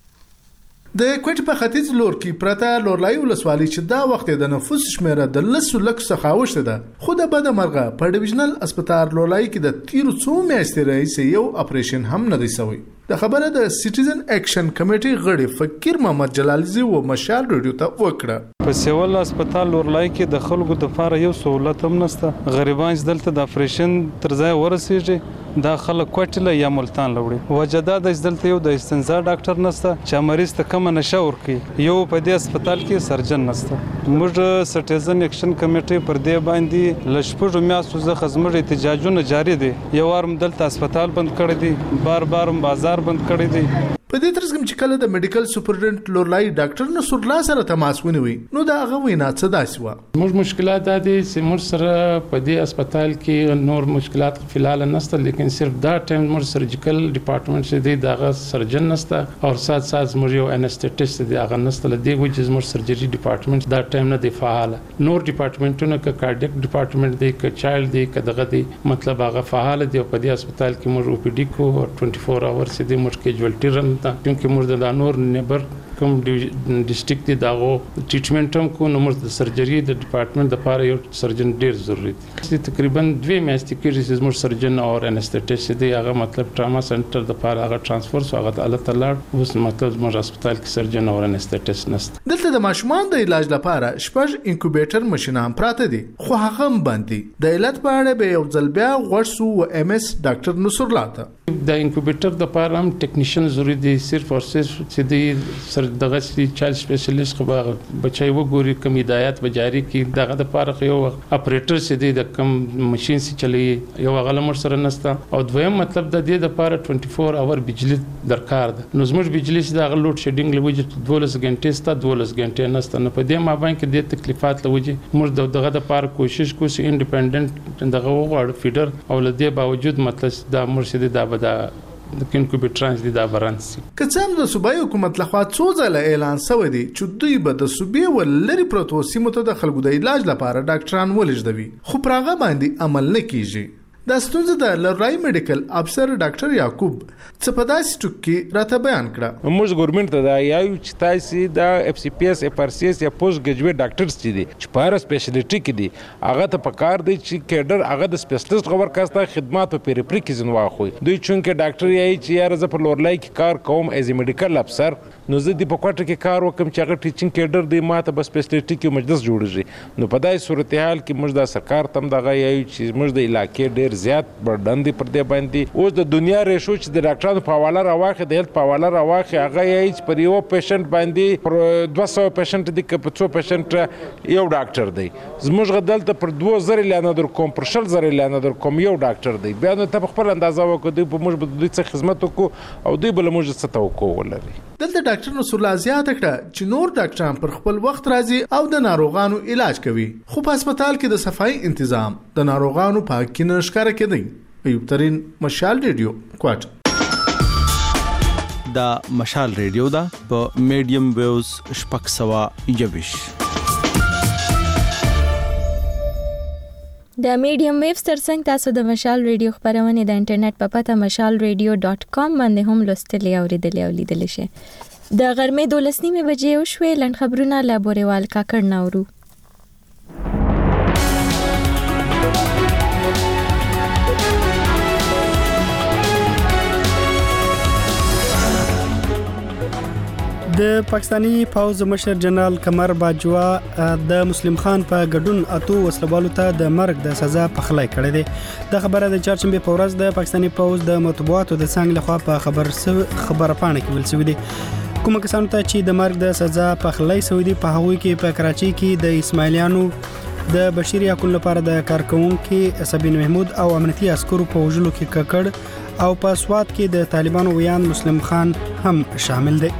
د کوټ په ختیځ لور کې پرته لورلای ولسوالۍ چې دا وخت د نفوس شمیره د 100 لک څخه اوښته ده، خو د بده مرغه په ډیویژنل هسپتال لورلای کې د 1300 میاشتې راهیسې یو اپریشن هم نه دی شوی. د خبره د سټیزن اکشن کمیټي غړي فقیر محمد جلالزی و مشال ریډیو ته وکړه. په سیول هسپتال لورلای کې د خلکو د لپاره یو سہولت هم نشته. غریبان چې دلته د اپریشن تر ځای ورسیږي دا خلک کوټله یا ملتان لوړي. وجدا د دلته یو د استنزا ډاکټر نشته چې مریض ته کوم نشه ورکي. یو په دې هسپتال کې سرجن نشته. موږ سټیزن اکشن کمیټي پر دې باندې لشپږ میاشتو څخه زموږ احتجاجونه جاری دي. یو وارم دلته هسپتال بند کړی دي، بار بازار بند کړی دی. په دې ترڅ کې چې کله د میډیکل سپرډنټ لورلای ډاکټر نصر الله سره تماس ونیوي نو دا هغه وینا څه داسې و. موږ مشکلات دا دي چې موږ سره په دې هسپتال کې نور مشکلات فلحال نشته، لیکن صرف دا ټایم موږ سرجیکل ډپارټمنټ چې دی دغه سرجن نشته او سات موږ یو انستیټیسټ دی هغه نشته. لدی وجه موږ سرجری ډپارټمنټ دا ټایم نه دی فعال. نور ډپارټمنټونه ک کارډیک ډپارټمنټ دی ک چایلډ دی ک دغه دی مطلب هغه فعال دی. په دې هسپتال کې موږ او پی ډی کو 24 اورز دی موږ کیجوالټی رن تا کیونکه موږ د نور نیبر کوم ډیسټریکټ دی داغو ټریټمنټ هم کو نو موږ د سرجری د ډپارټمنټ د لپاره یو سرجن ډیر ضروري دی. تقریبا 2 میاشتې کې چې موږ سرجن او انستیټیسټ دی هغه مطلب ټراما سنټر د لپاره هغه ترانسفر سو هغه الله تعالی اوس مطلب موږ هسپتال کې سرجن او انستیټیسټ نشته. دلته د ماشومان د علاج لپاره شپږ انکوبیټر ماشينان پراته دي، خو هغه هم باندې د علت په اړه به یو ځل بیا ورسو و ام اس ډاکټر نصر الله ته د انکوبیټر د لپاره هم ټیکنیشن ضروري دی. صرف او صرف چې دی دغه چایلډ سپیشلیست خو بچای وګوري کوم هدایت به جاری کی دغه د لپاره یو اپریټر چې دی د کوم ماشين سي چلی یو غلمر سره نسته او دویم مطلب د دې لپاره 24 اور بجلی درکار ده. نو زموږ بجلی چې د لوډ شیډینګ لوجه 12 غنټې ستا 12 غنټې نسته. نو په دې مابین کې د تکلیفات لوجه موږ دغه د لپاره کوشش کوو چې انډیپندنت دغه وغواړو فیډر او لدې باوجود مطلب د مرشد د د انکوبیټرانس دي دا برانس. که څه هم د صوبایي حکومت لخوا څو ځله اعلان شوی دی چې دوی به د صوبې ولري پروتو سیمو ته د خلکو د علاج لپاره ډاکټران ولېږدوي، خو پر هغه باندې عمل نه کیږي. د ستونزه د لورای میډیکل افسر ډاکټر یعقوب څه په داسې ټکی راته بیان کړه. موږ ګورنمنت ته دا یایو چې تاسو د اف سی پی اس اف ار سی اس یا پوسټ ګریجویټ ډاکټرز چې دي چې په هر سپیشلیټي کې دي هغه ته پکار دی چې کیډر هغه د سپیشلیست خبر کاسته خدمات په پیری کې ځن واخوي. دوی چونکه ډاکټر یای چې یار ز په لورلای کې کار کوم ایز میډیکل افسر نو زه د په کوټه کې کار وکم چې هغه ټیچینګ کیډر دی ماته په سپیشلیټي کې مجلس جوړیږي. نو په دای صورتحال کې موږ د سرکار تم دغه یایو چې موږ د علاقې ډیر زیات بردن دی پر دې باندې اوس د دنیا ریشو چې د ډاکټرانو په حواله راواخي د هیلث په حواله راواخي هغه یې پر یو پیشنټ باندې پر 200 پیشنټ دی که په 100 پیشنټ یو ډاکټر دی. زموږ غدلته پر 2000 لانه در کوم پر 1000 لانه در کوم یو ډاکټر دی. بیا نو ته خپل اندازه وکړو په موږ به دوی څه خدمت وکړو او دوی بل موږ څه توقع ولري. دلته ډاکټر نصر الله زیاته کړه چې نور ډاکټران پر خپل وخت راځي او د ناروغانو علاج کوي، خو په هسپتال کې د صفائی تنظیم د ناروغانو په حق کې نشکاره کېدی. ایوب ترين مشال ریډیو کوټ. دا مشال ریډیو دا په میډیم ویوز شپږ سوه یویش. د میډیم ویوز ترڅنګ تاسو د مشال ریډیو خبرونه د انټرنیټ په پته mashalradio.com باندې هم لوستلی او لیدلی او لیدلی شئ. د غرمې 12:30 بجې وشوې. لنډ خبرونه له بوريوال کاکړ ناورو. د پاکستانی پوځ مشر جنرال قمر باجوا د مسلم خان په ګډون اتو وسلوالو ته د مرګ د سزا پخلی کړې ده. د خبره د چارشنبه په ورځ د پاکستانی پوځ د مطبوعاتو د څنګه لخوا په خبره پاڼه کې ویل شوی دی. کوم کسانو ته چې د مرګ د سزا پخلی شوی دی په هغوی کې په کراچي کې د اسماعیلیانو د بشري حقوقو لپاره د کارکونکو سبین محمود او امنیتي عسکرو په وژلو کې ککړ او په سواد کې د طالبانو ویان مسلم خان هم شامل دی.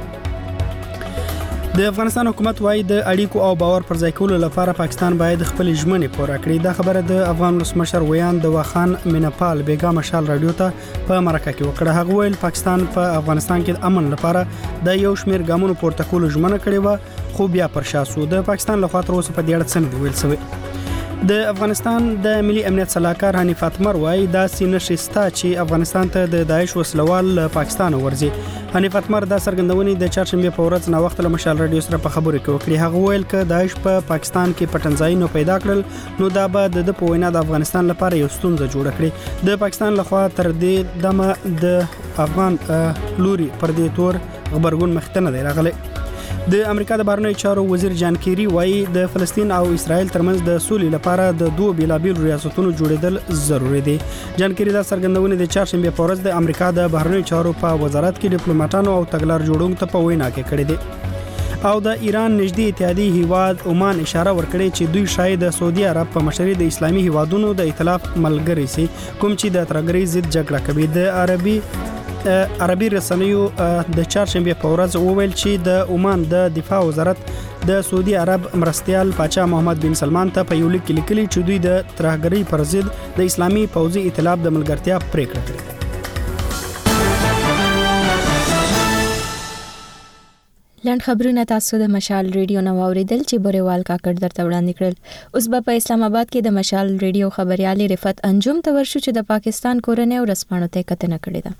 د افغانستان حکومت وايي د اړیکو او باور پر ځای کولو لپاره پاکستان باید خپل ژمنې پوره کړي. دا خبره د افغان ولسمشر ویان د واخان مینپال بیګا مشال رادیو ته په مرکه کې وکړه. هغه ویل پاکستان په افغانستان کې د امن لپاره د یو شمېر ګامونو پورته کولو ژمنه کړې و، خو بیا پر شا سو. د پاکستان لخوا تر اوسه په دې اړه څه نه ویل شوی. د افغانستان د ملي امنیت صلاحکار حنیف اتمر وايي دا سینشستا چې افغانستان ته د داعش وسلوال پاکستان ورځي. حنیف اتمر دا څرګندونې د چارشنبه په ورځ نو وخت له مشال رادیو سره په خبرو کې وکړي. هغه ویل ک داعش په پاکستان کې پټنځایونه پیدا کړل نو دا به د پوینا د افغانستان لپاره یو ستونزه جوړ کړي. د پاکستان لخوا تر دې دمه د افغان لوري پر دې تور خبرګون مختنه دی راغلی. د امریکا د بهرنیو چارو وزیر جان کیری وايي د فلسطین او اسرائیل ترمنځ د سولې لپاره د دوه بیلابیل ریاستونو جوړیدل ضروری دي. جان کیری دا څرګندونه د چهارشنبه په ورځ د امریکا د بهرنیو چارو په وزارت کې ډیپلوماټانو او تګلار جوړونکو ته په وینا کې کړې دي. او د ایران نږدې اتحادیه هیواد عمان اشاره ورکړې چې دوی شاید د سعودي عرب په مشرۍ د اسلامي هیوادونو د ائتلاف ملګری سي کوم چې د ترګری ضد جګړه کوي. د عربي رسنیو د چهارشنبه په ورځ وویل چې د عمان د دفاع وزارت د سعودي عرب مرستيال پاچا محمد بن سلمان ته په یو لیک لیکلي چې دوی د ترهګری پر ضد د اسلامي پوځي ائتلاف د ملګرتیا پریکړه کړې. لنډ خبرونه تاسو د مشال ریډیو نو اوریدل چې بوريوال کاکړ درته وړاندې کړل. اوس په اسلام آباد کې د مشال ریډیو خبريالي رفعت انجم ته ورشو چې د پاکستان کورنۍ او رسمانو ته کتنه کړې ده.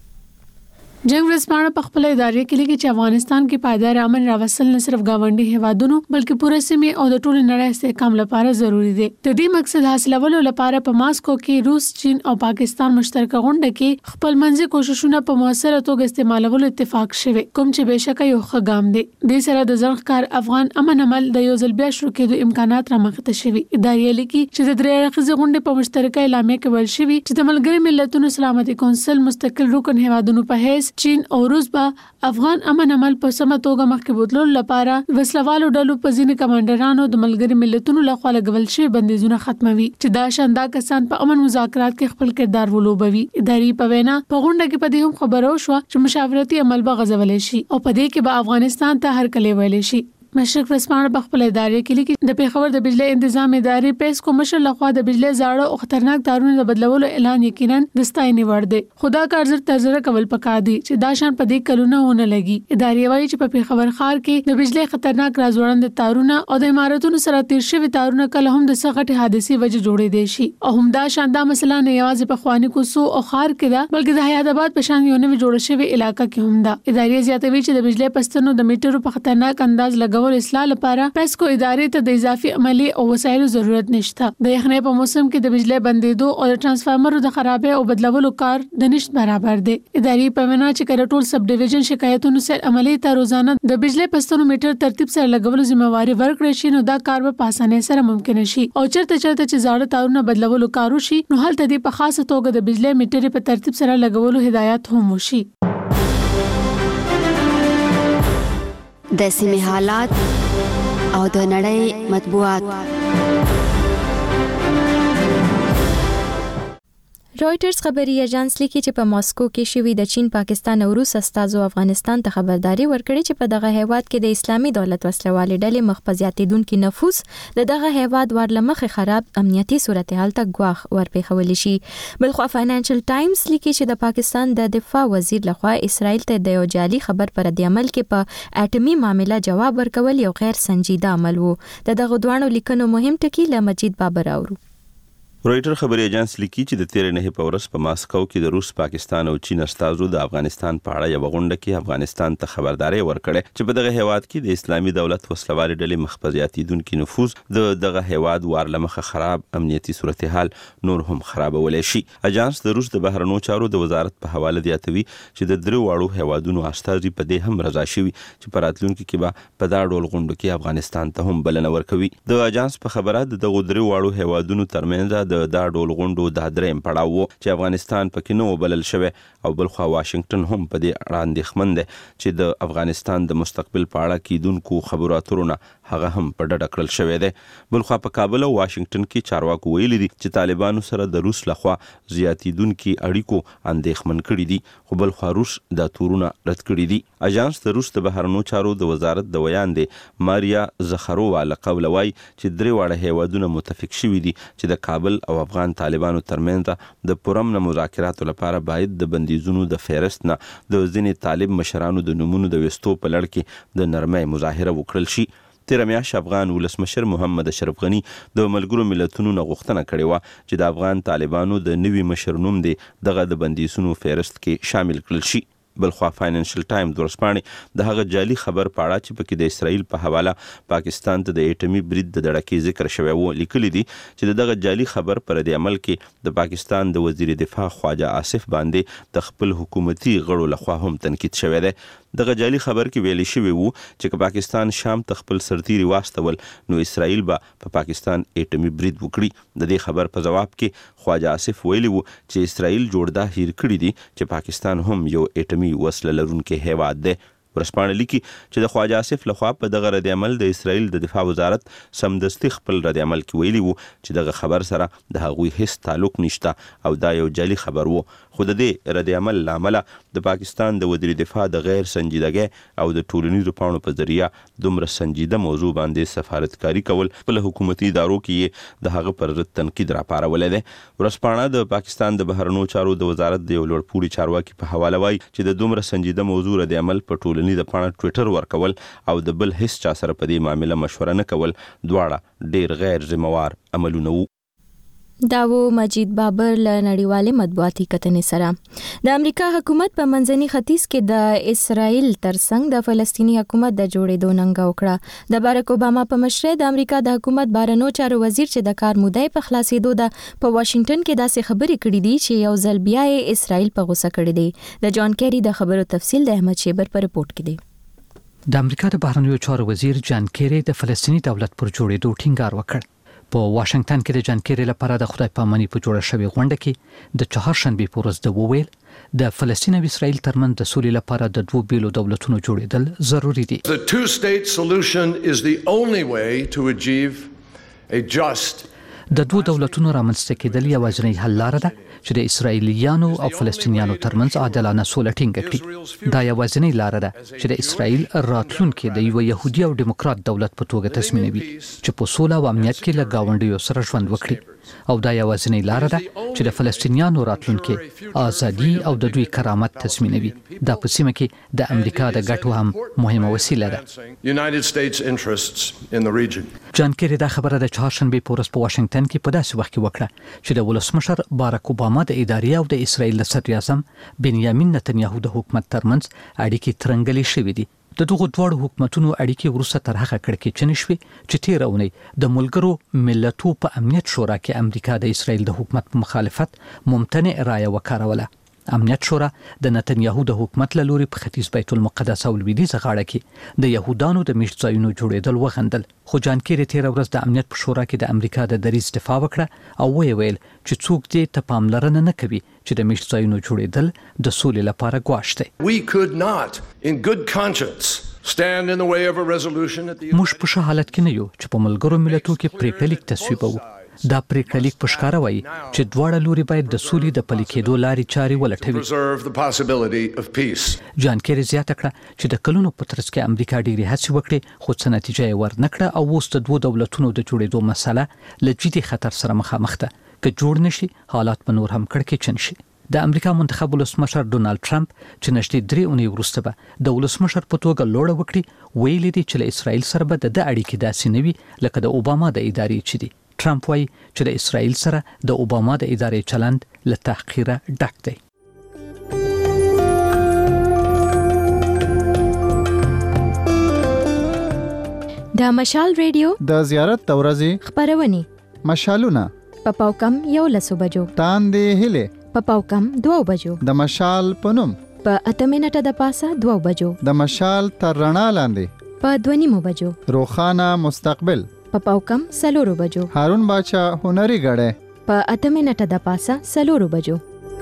جنگ ورځپاڼه په خپل ادارې کې لیکي چې افغانستان کې پایدار امن راوستل نه صرف گاونډي هیوادونو بلکې پوره سیمه او د ټولو نړۍ استحکام لپاره ضروری دی. د دې مقصد حاصلولو لپاره په ماسکو کې روس، چین او پاکستان مشترکه غونډه کې خپل منځي کوششونه په موثره توګه استعمالولو اتفاق شوی، کوم چې بهشکه یو ښه ګام دی. د سره د ځنګکار افغان امن عمل د یو ځل بیا شروع کېدو امکانات رامخته شوي. ادارې لیکي چې د درې اړخیزه غونډې په مشترکه اعلامیه کې ویل شوی چې د ملګري ملتونو سلامتي کونسل مستقل رکن هیوادونو په حیث چین او روس به افغان امن عمل په سمه توګه مخکې بوتلو لپاره وسلوالو ډلو په ځینې کمانډرانو د ملګري ملتونو لخوا لګول شوی بندیزونه ختموي چې دا شاندا کسان په امن مذاکرات کې خپل کردار ولوبوي. ادارې په وینا په غونډه کې په دې هم خبرو شو چې مشاورتي عمل به غځولې شي او په دې کې به افغانستان ته هر کله ویلې شي. مشرق ورځپاڼه په خپل ادارې کې لیکي د پیښور د بجلی تنظیم ادارې پیس کومشل لخوا د بجلی زاړه او خطرناک تارونو د بدلولو اعلان یقینا د ستاینې وړ دی. خدا کارزر تجربه کول پکار دي چې دا شان په دې کلونه ونه لګي. ادارې وايي چې په پیښور ښار کې د بجلی خطرناک رازوړند تارونه او د اماراتونو سره تیر شوی تارونه کله هم د سغټ حادثې وجه جوړې دي شي او هم دا شاندا مثلا نه یوازې په خواني کوسو او خار کې ده بلکې د حیات آباد په شان یو نوې جوړ شوی علاقې کې هم ده. ادارې زیاتوي چې د بجلی پستنو د میټرو په خطرناک انداز لګول اصلاح لپاره پریسکو ادارې ته د اضافي عملی او وسایلو ضرورت نشته. د یخنۍ په موسم کې د بجلی بندیدو او د ترانسفارمرو د خرابې او بدلولو کار د نشټ برابر دی. ادارې په وینا چې کله ټول سب ډیویژن شکایتونو سره عملی ته روزانه د بجلی پستنو میټر ترتیب سره لګولو ځمواري ورکړي شي نو دا کار په اسانۍ سره ممکن شي او چرته چې زاړه تارونه بدلولو کارو شي نو هلته د په خاصه توګه د بجلی میټر په ترتیب سره لګولو هدایت هم وشي. د سیمې حالات او د نړۍ مطبوعات. رويټرز خبري اژانس لیکي چې په ماسکو کې شوی د چین پاکستان او روس استازو افغانستان ته خبرداري ورکړي چې په دغه هیواد کې د اسلامي دولت وسلوالې ډلې مخ په زیاتیدونکو نفوس د دغه هیواد ورلمخه خراب امنیتي صورتحال ته ګواښ ورپېښول شي. بلخو فاینانشل ټایمز لیکي چې د پاکستان د دفاع وزیر لخوا اسرائیل ته د یو جعلي خبر پر رد عمل کې په اټومي معاملې جواب ورکول یو غیر سنجیده عمل وو. دغه دوانو لیکنو مهم ټکی له مجید بابر اورو. رويټر خبري اژانس لیکي چې د 13 په ورځ په ماسکو کې د روس، پاکستان او چین استازو د افغانستان په اړه یو غونډه کې افغانستان ته خبرداري ورکړه چې په دغه هیواد کې د اسلامي دولت وسلوالې ډلې مخ په زیاتیدونکو نفوذ د دغه هیواد ورلمخه خراب امنیتي صورتحال نور هم خرابولای شي. اژانس د روس د بهرنیو چارو د وزارت په حواله دیاتوي چې د درو واړو هیوادونو استازي په دې هم رضا شوي چې په راتلونکي کې به په دا ډول غونډو کې افغانستان ته هم بلنه ورکوي. د اژانس په خبره دغه درو واړو هیوادونو ترمنځ دا ډول غونډو د درېم پړاو وو چې افغانستان پکې نو بلل شوی او بلخو واشنگټن هم په دې اړه اندېښمن دی چې د افغانستان د مستقبل په اړه کیدونکو خبرو اترونه هغه هم په ډډه کړل شوی دی. بلخو په کابل او واشنگټن کې چارواکو ویلي دي چې طالبانو سره د روس لخوا زیاتیدونکو اړیکو اندېښمن کړي دي، خو بلخو روس د تورونه رد کړي دي. اژانس د روس د بهرنیو چارو د وزارت د ویان دی ماریا زخرووا لقول وای چې درې واړه هیوادونه متفق شوي دي چې د کابل او افغان طالبانو ترمنځ د پرامن مذاکراتو لپاره باید د بندیزونو د فهرست نه د ځینې طالب مشرانو د نمونه د وستو په لړ کې د نرمۍ مظاهره وکړل شي. تیر میاشت افغان ولسمشر محمد اشرف غنی د ملګرو ملتونو غوښتنه کړې و چې د افغان طالبانو د نوي مشر نوم دی دغه د بندیزونو فهرست کې شامل کړل شي. بلخو فاینانشل ټایمز ورسپانې د هغه جعلي خبر په اړه چې پکې د اسرائیل په حواله پاکستان ته د اټومي برید د دړکې ذکر شوی و لیکلي دي چې دغه جعلي خبر پر د عمل کې د پاکستان د وزیر دفاع خواجه آصف باندې د خپل حکومتي غړو لخوا هم تنقید شوی دی. دغه جعلي خبر کې ویلي شوی وو چې پاکستان شام ته خپل سرتیري واستول نو اسرائیل په پاکستان اټومي برید وکړي. د دې خبر په جواب کې خواجه آصف ویلي وو چې اسرائیل جوړدا هیر کړی دي چې پاکستان هم یو اټومي وسله لرونکي هیواد دی. ورسپانه لیکي چې د خواجه آصف لخوا په دغه رد عمل د اسرائیل د دفاع وزارت سمدستي خپل رد عمل کې ویلي وو چې دغه خبر سره د هغوی هیڅ تعلق نشته او دا یو جعلي خبر وو. خو د دې رد عمل لامل د پاکستان د وزیر دفاع د غیر سنجیدګۍ او د ټولنیزو پاڼو په ذریعہ دومره سنجیده موضوع باندې سفارتکاری کول خپل حکومتي ادارو کې د هغه پر رد تنقید راپارولې ده. ورسپانه د پاکستان د بهرنیو چارو د وزارت د یو لوړپوړي چارواکي په حواله وایي چې د دومره سنجیده موضوع رد عمل په ټولنیزه پاڼه ټویټر ورکول او د بل هیڅ چا سره په دې معاملې مشوره نه کول دواړه ډیر غیر ذمہوار عملونه وو. داو مجید بابر له نړیوالې مطبوعاتي کتنې سره د امریکا حکومت په منځني ختیځ کې د اسرائیل ترڅنګ د فلسطینی حکومت د جوړېدو ننګه وکړه. د بارک اوباما په مشرۍ د امریکا د حکومت بهرنیو چارو وزیر چې د کار مودې په خلاصېدو ده په واشنگټن کې داسې خبرې کړې دي چې یو ځل بیا یې اسرائیل په غوسه کړی دی. د جان کیری د خبرو تفصیل د احمد شیبر په رپورت کې دی. د امریکا د بهرنیو چارو وزیر جان کیری د فلسطینی دولت پر جوړېدو ټینګار وکړ. په واشنگټن کې د جان کیری لپاره د خدای پاماني په جوړه شوې غونډه کې د چهارشنبه په ورځ د وویل د فلسطین او اسرائیل ترمنځ د سولې لپاره د دوه بیلو دولتونو جوړېدل ضروری دي. The two-state solution is the only way to achieve a just د دوه دولتونو رامنځته کېدل یوازینی حل لاره ده چې د اسرائیلیانو او فلسطینیانو ترمنځ عادلانه سوله ټینګه کړي. دا یوازینی لاره ده چې د اسرائیل راتلونکي د یو يهودي او دیموکرات دولت په توګه تضمینوي چې په سوله او امنیت کې له گاونډیو سره ژوند وکړي. او دا یوازینی لاره ده چې د فلسطینیانو راتلونکي ازادي او د دوی کرامت تضمینوي. دا په سیمه کې د امریکا د ګټو هم مهمه وسیله ده. United States interests in the region. جان کیری دا خبره د چهارشنبه په ورځ په واشنگټن کې په داسې وخت کې وکړه چې د ولسمشر بارک اوباما د ادارې او د اسرائیل د صدر اعظم بنیامین نتنیاهو د حکومت ترمنځ اړیکې ترنګلې شوې دي. د دغه دوه حکومتونو اړیکې ورسره تر هغه کړکېچنې شوې چې تیر اونۍ د ملګرو ملتونو په امنیت شورا کې امریکا د اسرائیل د حکومت مخالفت ممتنع رایه وکاروله. امنیت شورا د نتنیاهو د حکومت له لوري په ختیځ بیت المقدس او لویدیځ غاړه کې د يهودانو د میشت ځایونو جوړېدل وغندل. خو جان کیری تیر ورځ د امنیت په شورا کې د امریکا د دریځ دفاع وکړه او ویل چې څوک دې ته پاملرنه نه کوي چې د میشت ځایونو جوړېدل د سولې لپاره ګواښ دی. We could not in good conscience stand in the way of a resolution at the موږ په حالت کې نه یو چې په ملګرو ملتونو کې پریکړه لیک تصویبوو. دا پریکړه لیک په ښکاره وایي چې دواړه لوري باید د سولې د پلي کېدو لارې چارې ولټوي. جان کیری زیاته کړه چې د کلونو په ترڅ کې امریکا ډېرې هڅې وکړې خو څه نتیجه یې ورنکړه او اوس د دوه دولتونو د جوړېدو مسله له جدي خطر سره مخامخ ده. که جوړ نشي حالات په نور هم کړکېچن شي. د امریکا منتخب ولسمشر ډونالد ټرمپ چې نږدې 3 اونۍ وروسته به د ولسمشر په توګه لوړه وکړي ویلي دي چې له اسرائیل سره به د اړیکې داسې نه وي لکه د اوباما د ادارې چې دي. ټرمپ وایي چې د اسرائیل سره د اوباما د ادارې چلند له تحقیره ډک دی. د مشال ریډیو د زیارت د ورځې خبرونه مشالونه په پاوکم 11 بجو تاندې هله په پاوکم 2 بجو د مشال پنوم په 8 منټه د پاسه 2 بجو د مشال تر رڼا لاندې په 2:30 بجو روخانه مستقبل په پاوکم 4 بجو هارون باچا هنري غړې په 8 منټه د پاسه 4 بجو.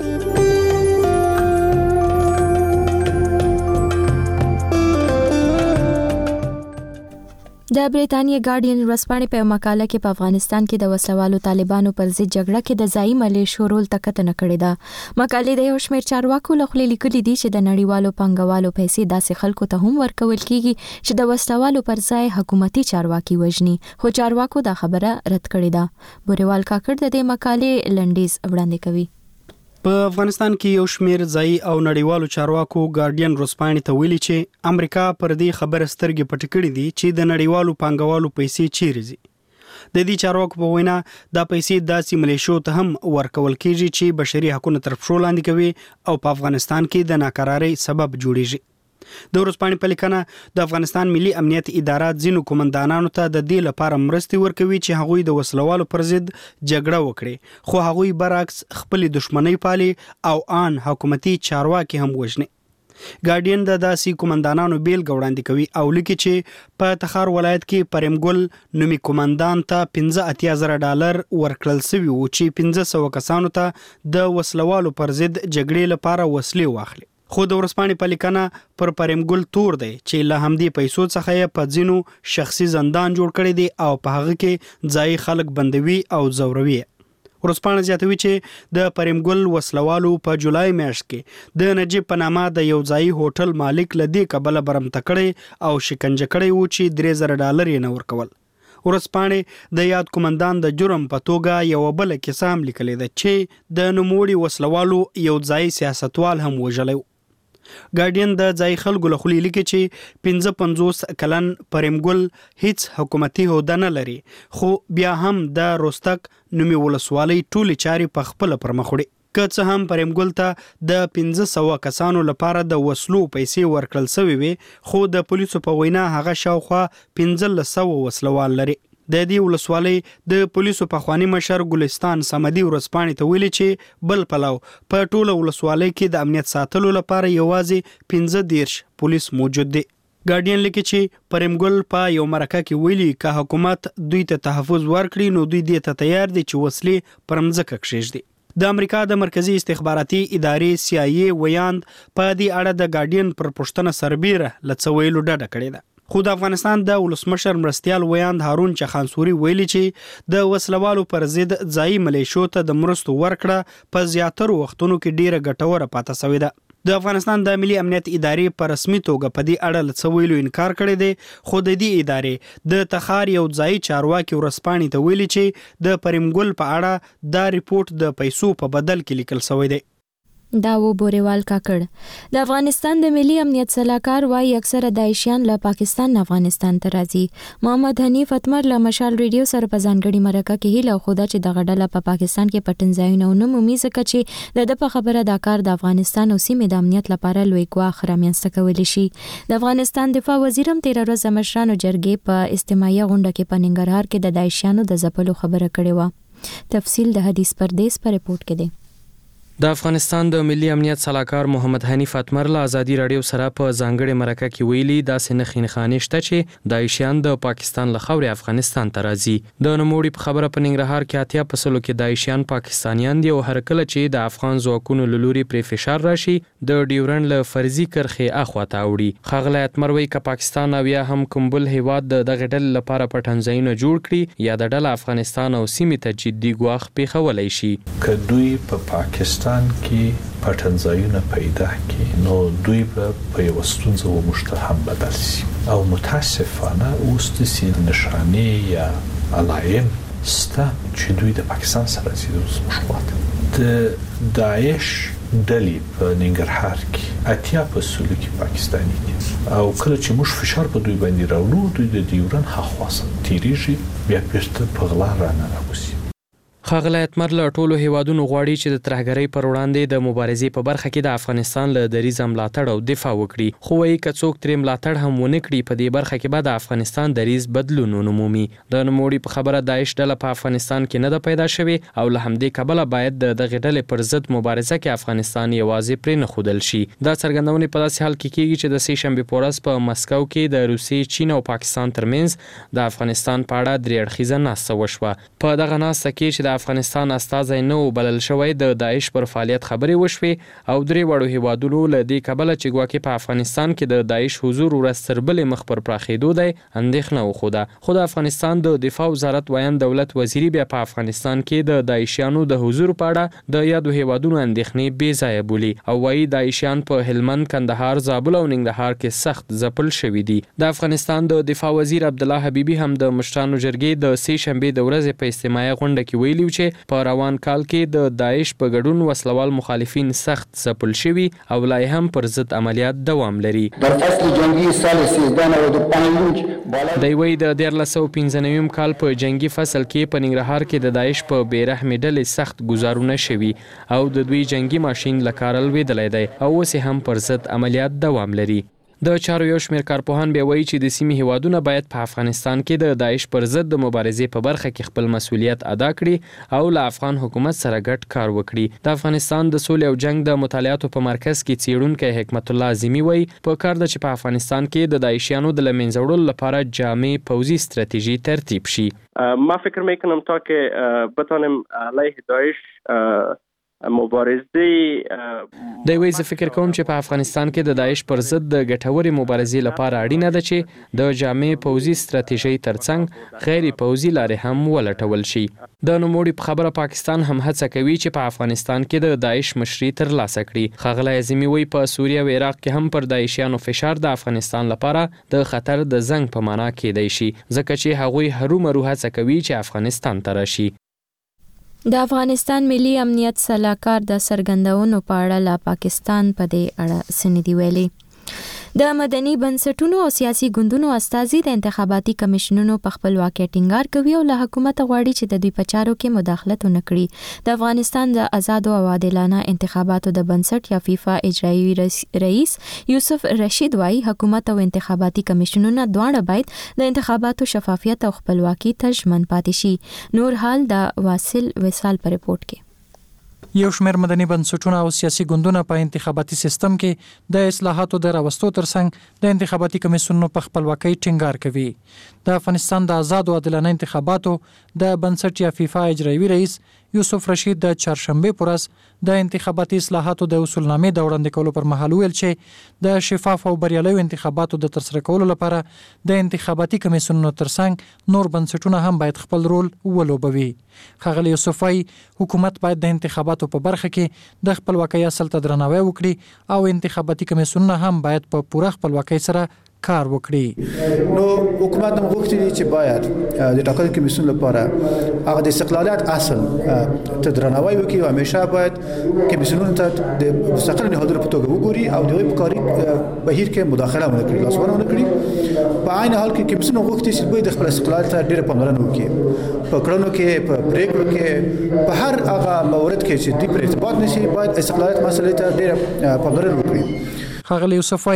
د بریتانیا ګارډین ورځپاڼې په مقاله کې په افغانستان کې د وسلوالو طالبانو پر ضد جګړه کې د ځایي ملیشو رول تکتنه کړې ده. مقالې د یو شمېر چارواکو له خولې لیکلي دي چې د نړیوالو پانګوالو پیسې داسې خلکو ته هم ورکول کیږي چې د وسلوالو پر ځای حکومتي چارواکي وژني، خو چارواکو دا خبره رد کړې ده. بوریوال کاکړ د دې مقالې لنډیز وړاندې کوي. په افغانستان کې یو شمېر ځایي او نړیوالو چارواکو ګارډین ورځپاڼې ته ویلي چې امریکا پر دې خبره سترګې پټې کړې دي چې د نړیوالو پانګوالو پیسې چیرې ځي. د دې چارواکو په وینا دا پیسې داسې ملیشو ته هم ورکول کیږي چې بشري حقوقو تر پښو لاندې کوي او په افغانستان کې د ناکرارۍ سبب جوړیږي. د ورځپاڼې په لیکنه د افغانستان ملي امنیت اداره ځینو قومندانانو ته د دې لپاره مرستې ورکوي چې هغوی د وسلوالو پر ضد جګړه وکړي، خو هغوی برعکس خپل دښمنۍ پالي او آن حکومتي چارواکي هم وژني. ګارډین د داسې قومندانانو بیلګه وړاندې کوي او لیکي چې په تخار ولایت کې پرمګل نومي قومندان ته $85,000 ورکړل شوي وو چې 1500 کسانو ته د وسلوالو پر ضد جګړې لپاره وسلې واخلي. خو د ورځپاڼې په لیکنه پر پرمګل تور دی چې له همدې پیسو څخه یې په ځینو شخصي زندان جوړ کړی دی او په هغه کې ځایي خلک بندوي او ځوروي. ورځپاڼه زیاتوي چې د پرمګل وسلوالو په جولای میاشت کې د نجیب په نامه د یو ځایي هوټل مالک له دې کبله برمته کړی او شکنجه کړی وو چې $3,000 یې نه ورکول. ورځپاڼې د یاد قومندان د جرم په توګه یو بل کیسه هم لیکلې ده چې د نوموړي وسلوالو یو ځایي سیاستوال هم وژلی. ګارډین د ځای خلکو له خولې لیکي چې 55 کلن پرمګل هیڅ حکومتي عہده نه لري، خو بیا هم د روستک نومي ولسوالۍ ټولې چارې په خپل پر مخ وړي. که څه هم پرمګل ته د 1500 کسانو لپاره د وسلو پیسې ورکړل شوې وي، خو د پولیسو په وینا هغه شاوخوا 1500 وسلوال لري. د دې ولسوالۍ د پولیسو پخوانی مشر ګلستان سمدي ورځپاڼې ته ویلي چې بل پلو په ټوله ولسوالۍ کې د امنیت ساتلو لپاره یوازې 15 پولیس موجود دي. ګارډین لیکي چې پرمګل په یو مرکه کې ویلي که حکومت دوی ته تحفظ ورکړي نو دوی دې ته تیار دي چې وسلې پر مځکه کښېږدي. د امریکا د مرکزی استخباراتي ادارې CIA ویاند په دې اړه د ګارډین پر پوښتنه سربیره لڅویلو ډډه کړې ده. خو د افغانستان د ولسمشر مرستیال ویاند هارون چخانسوري ویلي چې د وسلوالو پر ضد ځایي ملیشو ته د مرستو ورکړه په زیاترو وختونو کې ډیره ګټوره پاتې شوې ده. د افغانستان د ملي امنیت ادارې په رسمي توګه په دې اړه لڅویلو انکار کړی دی، خو د دې ادارې د تخار یو ځایي چارواکي ورځپاڼې ته ویلي چې د پرمګل په اړه دا ریپورت د پیسو په بدل کې لیکل شوی دی. دا و بوریوال کاکړ. د افغانستان د ملي امنیت صلاحکار وايي اکثره داعشیان له پاکستان افغانستان ته راځي. محمد حنیف اتمر له مشال ریډیو سره په ځانګړي مرکه کې هیله خوده چې دغه ډله په پاکستان کې پټنځایونه نه مومي، ځکه چې د په خبره دا کار د افغانستان او سیمې د امنیت لپاره لوی ګواښ رامنځته کولی شي. د افغانستان دفاع وزیر هم 13 ورځې مشرانو جرګې په استماعي غونډه کې په ننګرهار کې د داعشیانو د ځپلو خبره کړې و. تفصیل د حدیث پردیس پر ریپورت کې دی. د افغانستان د ملي امنیت سلاکار محمد حنیف اتمر له ازادي رادیو سره په ځانګړي مرکه کې ویلي دا سنخین خانشته چې داعشیان د پاکستان له خاورې افغانستان ته راځي. د نوموړي په خبره په ننګرهار کې 80% کې داعشیان پاکستانیان دي او هر کله چې د افغان ځواکونو له لوري پرې فشار راشي د ډیورنډ له فرضي کرښې اخواته اوړي. ښاغلی اتمر وایي که پاکستان او یا هم کوم بل هیواد دغه ډلې لپاره پټنځایونه جوړ کړي یا د ډله افغانستان او سیمې ته جدي ګواښ پیښولی شي. که دوی په پاکستان کې پټنځایونه پیدا کړي نو دوی په یو ستونزه و مشته هم بدل شي او متاسفانه اوس د سید نشانه یا علائم ستا چې دوی د پاکستان سره زیات مشابهت د داعش ډلې په ننګرهار کې 80% کې پاکستاني دي او کله چې موږ فشار په دوی باندې راوړو دوی د ډیورن هاخوا تیریږي بیا بیرته په غلا راوځي. ښاغلی اتمر له ټولو هیوادونو غواړي چې د ترهګرۍ پر وړاندې د مبارزې په برخه کې د افغانستان له دریځه ملاتړ او دفاع وکړي خو وایي که څوک ترې ملاتړ هم ونه کړي په دې برخه کې به د افغانستان دریځ بدلون ونمومي. د نوموړي په خبره داعش ډله په افغانستان کې نه ده پیدا شوې او له همدې کبله باید د دغې ډلې پر ضد مبارزه کې افغانستان یوازې پرې نه ښودل شي. دا څرګندونې په داسې حال کې کیږي چې د سې شنبې په ورځ په مسکو کې د روسیې، چین او پاکستان ترمنځ د افغانستان په اړه درې اړخیزه ناسته وشوه. په دغه ناسته کې چې د افغانستان استازی نه بلل شوی د داعش پر فعالیت خبرې وشوې او درې وړو هیوادونو له دې کبله چې ګواکې په افغانستان کې د داعش حضور ورځ تر بلې مخ پر پراخېدو دی اندېښنه وښوده. خو د افغانستان د دفاع وزارت ویاند دولت وزیري بیا په افغانستان کې د داعشیانو د حضور په اړه د یادو هیوادونو اندېښنې بې ځایه بولي او وایي داعشیان په هلمند، کندهار، زابل او ننګرهار کې سخت ځپل شوي دي. د افغانستان د دفاع وزیر عبدالله حبیبي هم د مشرانو جرګې د سې شنبې د ورځې په اجتماعي غونډه کې ویلي چې په روان کال کې د داعش په ګډون وسلوال مخالفین سخت ځپل شوي او لا هم پر ضد عملیات دوام لري. در فصل جنگی سال 1395 دی وایي د 1395 کال په جنگي فصل کې په ننګرهار کې د داعش په بېرحمې ډلې سخت ګزارونه شوي او د دوی جنگي ماشین له کاره لوېدلی دی او اوس هم پر ضد عملیات دوام لري. د چارو یو شمېر کارپوهان بیا وایي چې د سیمې هیوادونه باید په افغانستان کې د داعش پر ضد د مبارزې په برخه کې خپل مسؤلیت ادا کړي او له افغان حکومت سره ګډ کار وکړي. د افغانستان د سولې او جنگ د مطالعاتو په مرکز کې څېړونکی حکمت الله عظیمي وایي په کار ده چې په افغانستان کې د داعشیانو د له منځه وړلو لپاره جامع پوځي ستراتیژي ترتیب شي. ما فکر میکنم تا که بتانیم علیه داعش مبارزه دی وایي زه فکر کوم چې په افغانستان کې د داعش پر ضد د ګټورې مبارزې لپاره اړینه ده چې د جامع پوځي ستراتیژۍ ترڅنګ غیر پوځي لارې هم ولټول شي. د نوموړي په خبره پاکستان هم هڅه کوي چې په افغانستان کې د داعش مشري ترلاسه کړي. ښاغلی عظیمي وایي په سوریه او عراق کې هم پر داعشیانو فشار د افغانستان لپاره د خطر د زنګ په معنا کېدی شي ځکه چې هغوی هرومرو هڅه کوي چې افغانستان ته راشي. د افغانستان ملي امنیت سلاکار د څرګندونو په اړه له پاکستان په دې اړه څه نه دي ویلي. د مدني بنسټونو او سیاسي ګوندونو استازي د انتخاباتي کمیشنونو په خپلواکۍ ټینګار کوي او له حکومت غواړي چې د دوی په چارو کې مداخلت ونه کړي. د افغانستان د آزاد او عادلانه انتخاباتو د بنسټ یا فیفا اجرایي رئیس یوسف رشید وايي حکومت او انتخاباتي کمیشنونه دواړه باید د انتخاباتو شفافیت او خپلواکي ته ژمن پاتې شي. نور حال د واصل وصال په ریپورت کې. یو شمېر مدني بنسټونه او سیاسي ګوندونه په انتخاباتي سیستم کې د اصلاحاتو د راوستو ترڅنګ د انتخاباتي کمیسیونونو په خپلواکۍ ټینګار کوي. د افغانستان د آزاد او عادلانه انتخاباتو د بنسټ یا فیفا اجرایي رئیس یوسف رشید د چهارشنبه پر ورځ د انتخاباتي اصلاحاتو د اصولنامې د وړاندې کولو پر مهال ویل چې د شفاف او بریالیو انتخاباتو د ترسره کولو لپاره د انتخاباتي کمیسیونونو ترڅنګ نور بنسټونه هم باید خپل رول ولوبوي. ښاغلی یوسف وايي حکومت باید د انتخاباتو په برخه کې د خپلواکۍ اصل ته درناوی وکړي او انتخاباتي کمیسیونونه هم باید په پوره خپلواکۍ سره کار وکړي. نو حکومت هم غوښتي چې باید د ټاکنو کمیسیون لپاره هغه د استقلالیت اصل ته درناوی وکړي او همیشه باید کمیسیونونو ته د مستقل نهادونو په توګه وګوري او د دوی په کاري بهیر کې مداخله ونه کړي، لاسوهنه ونه کړي. په عین حال کې کمیسیون غوښتي چې باید خپل استقلال ته ډېره پاملرنه وکړي. په کړنو کې، په پریکړو کې، په هر هغه مورد کې چې دوی پر ارتباط نشي باید استقلالیت مسلې ته ډېره پاملرنه وکړي. ښاغلی یوسف وايي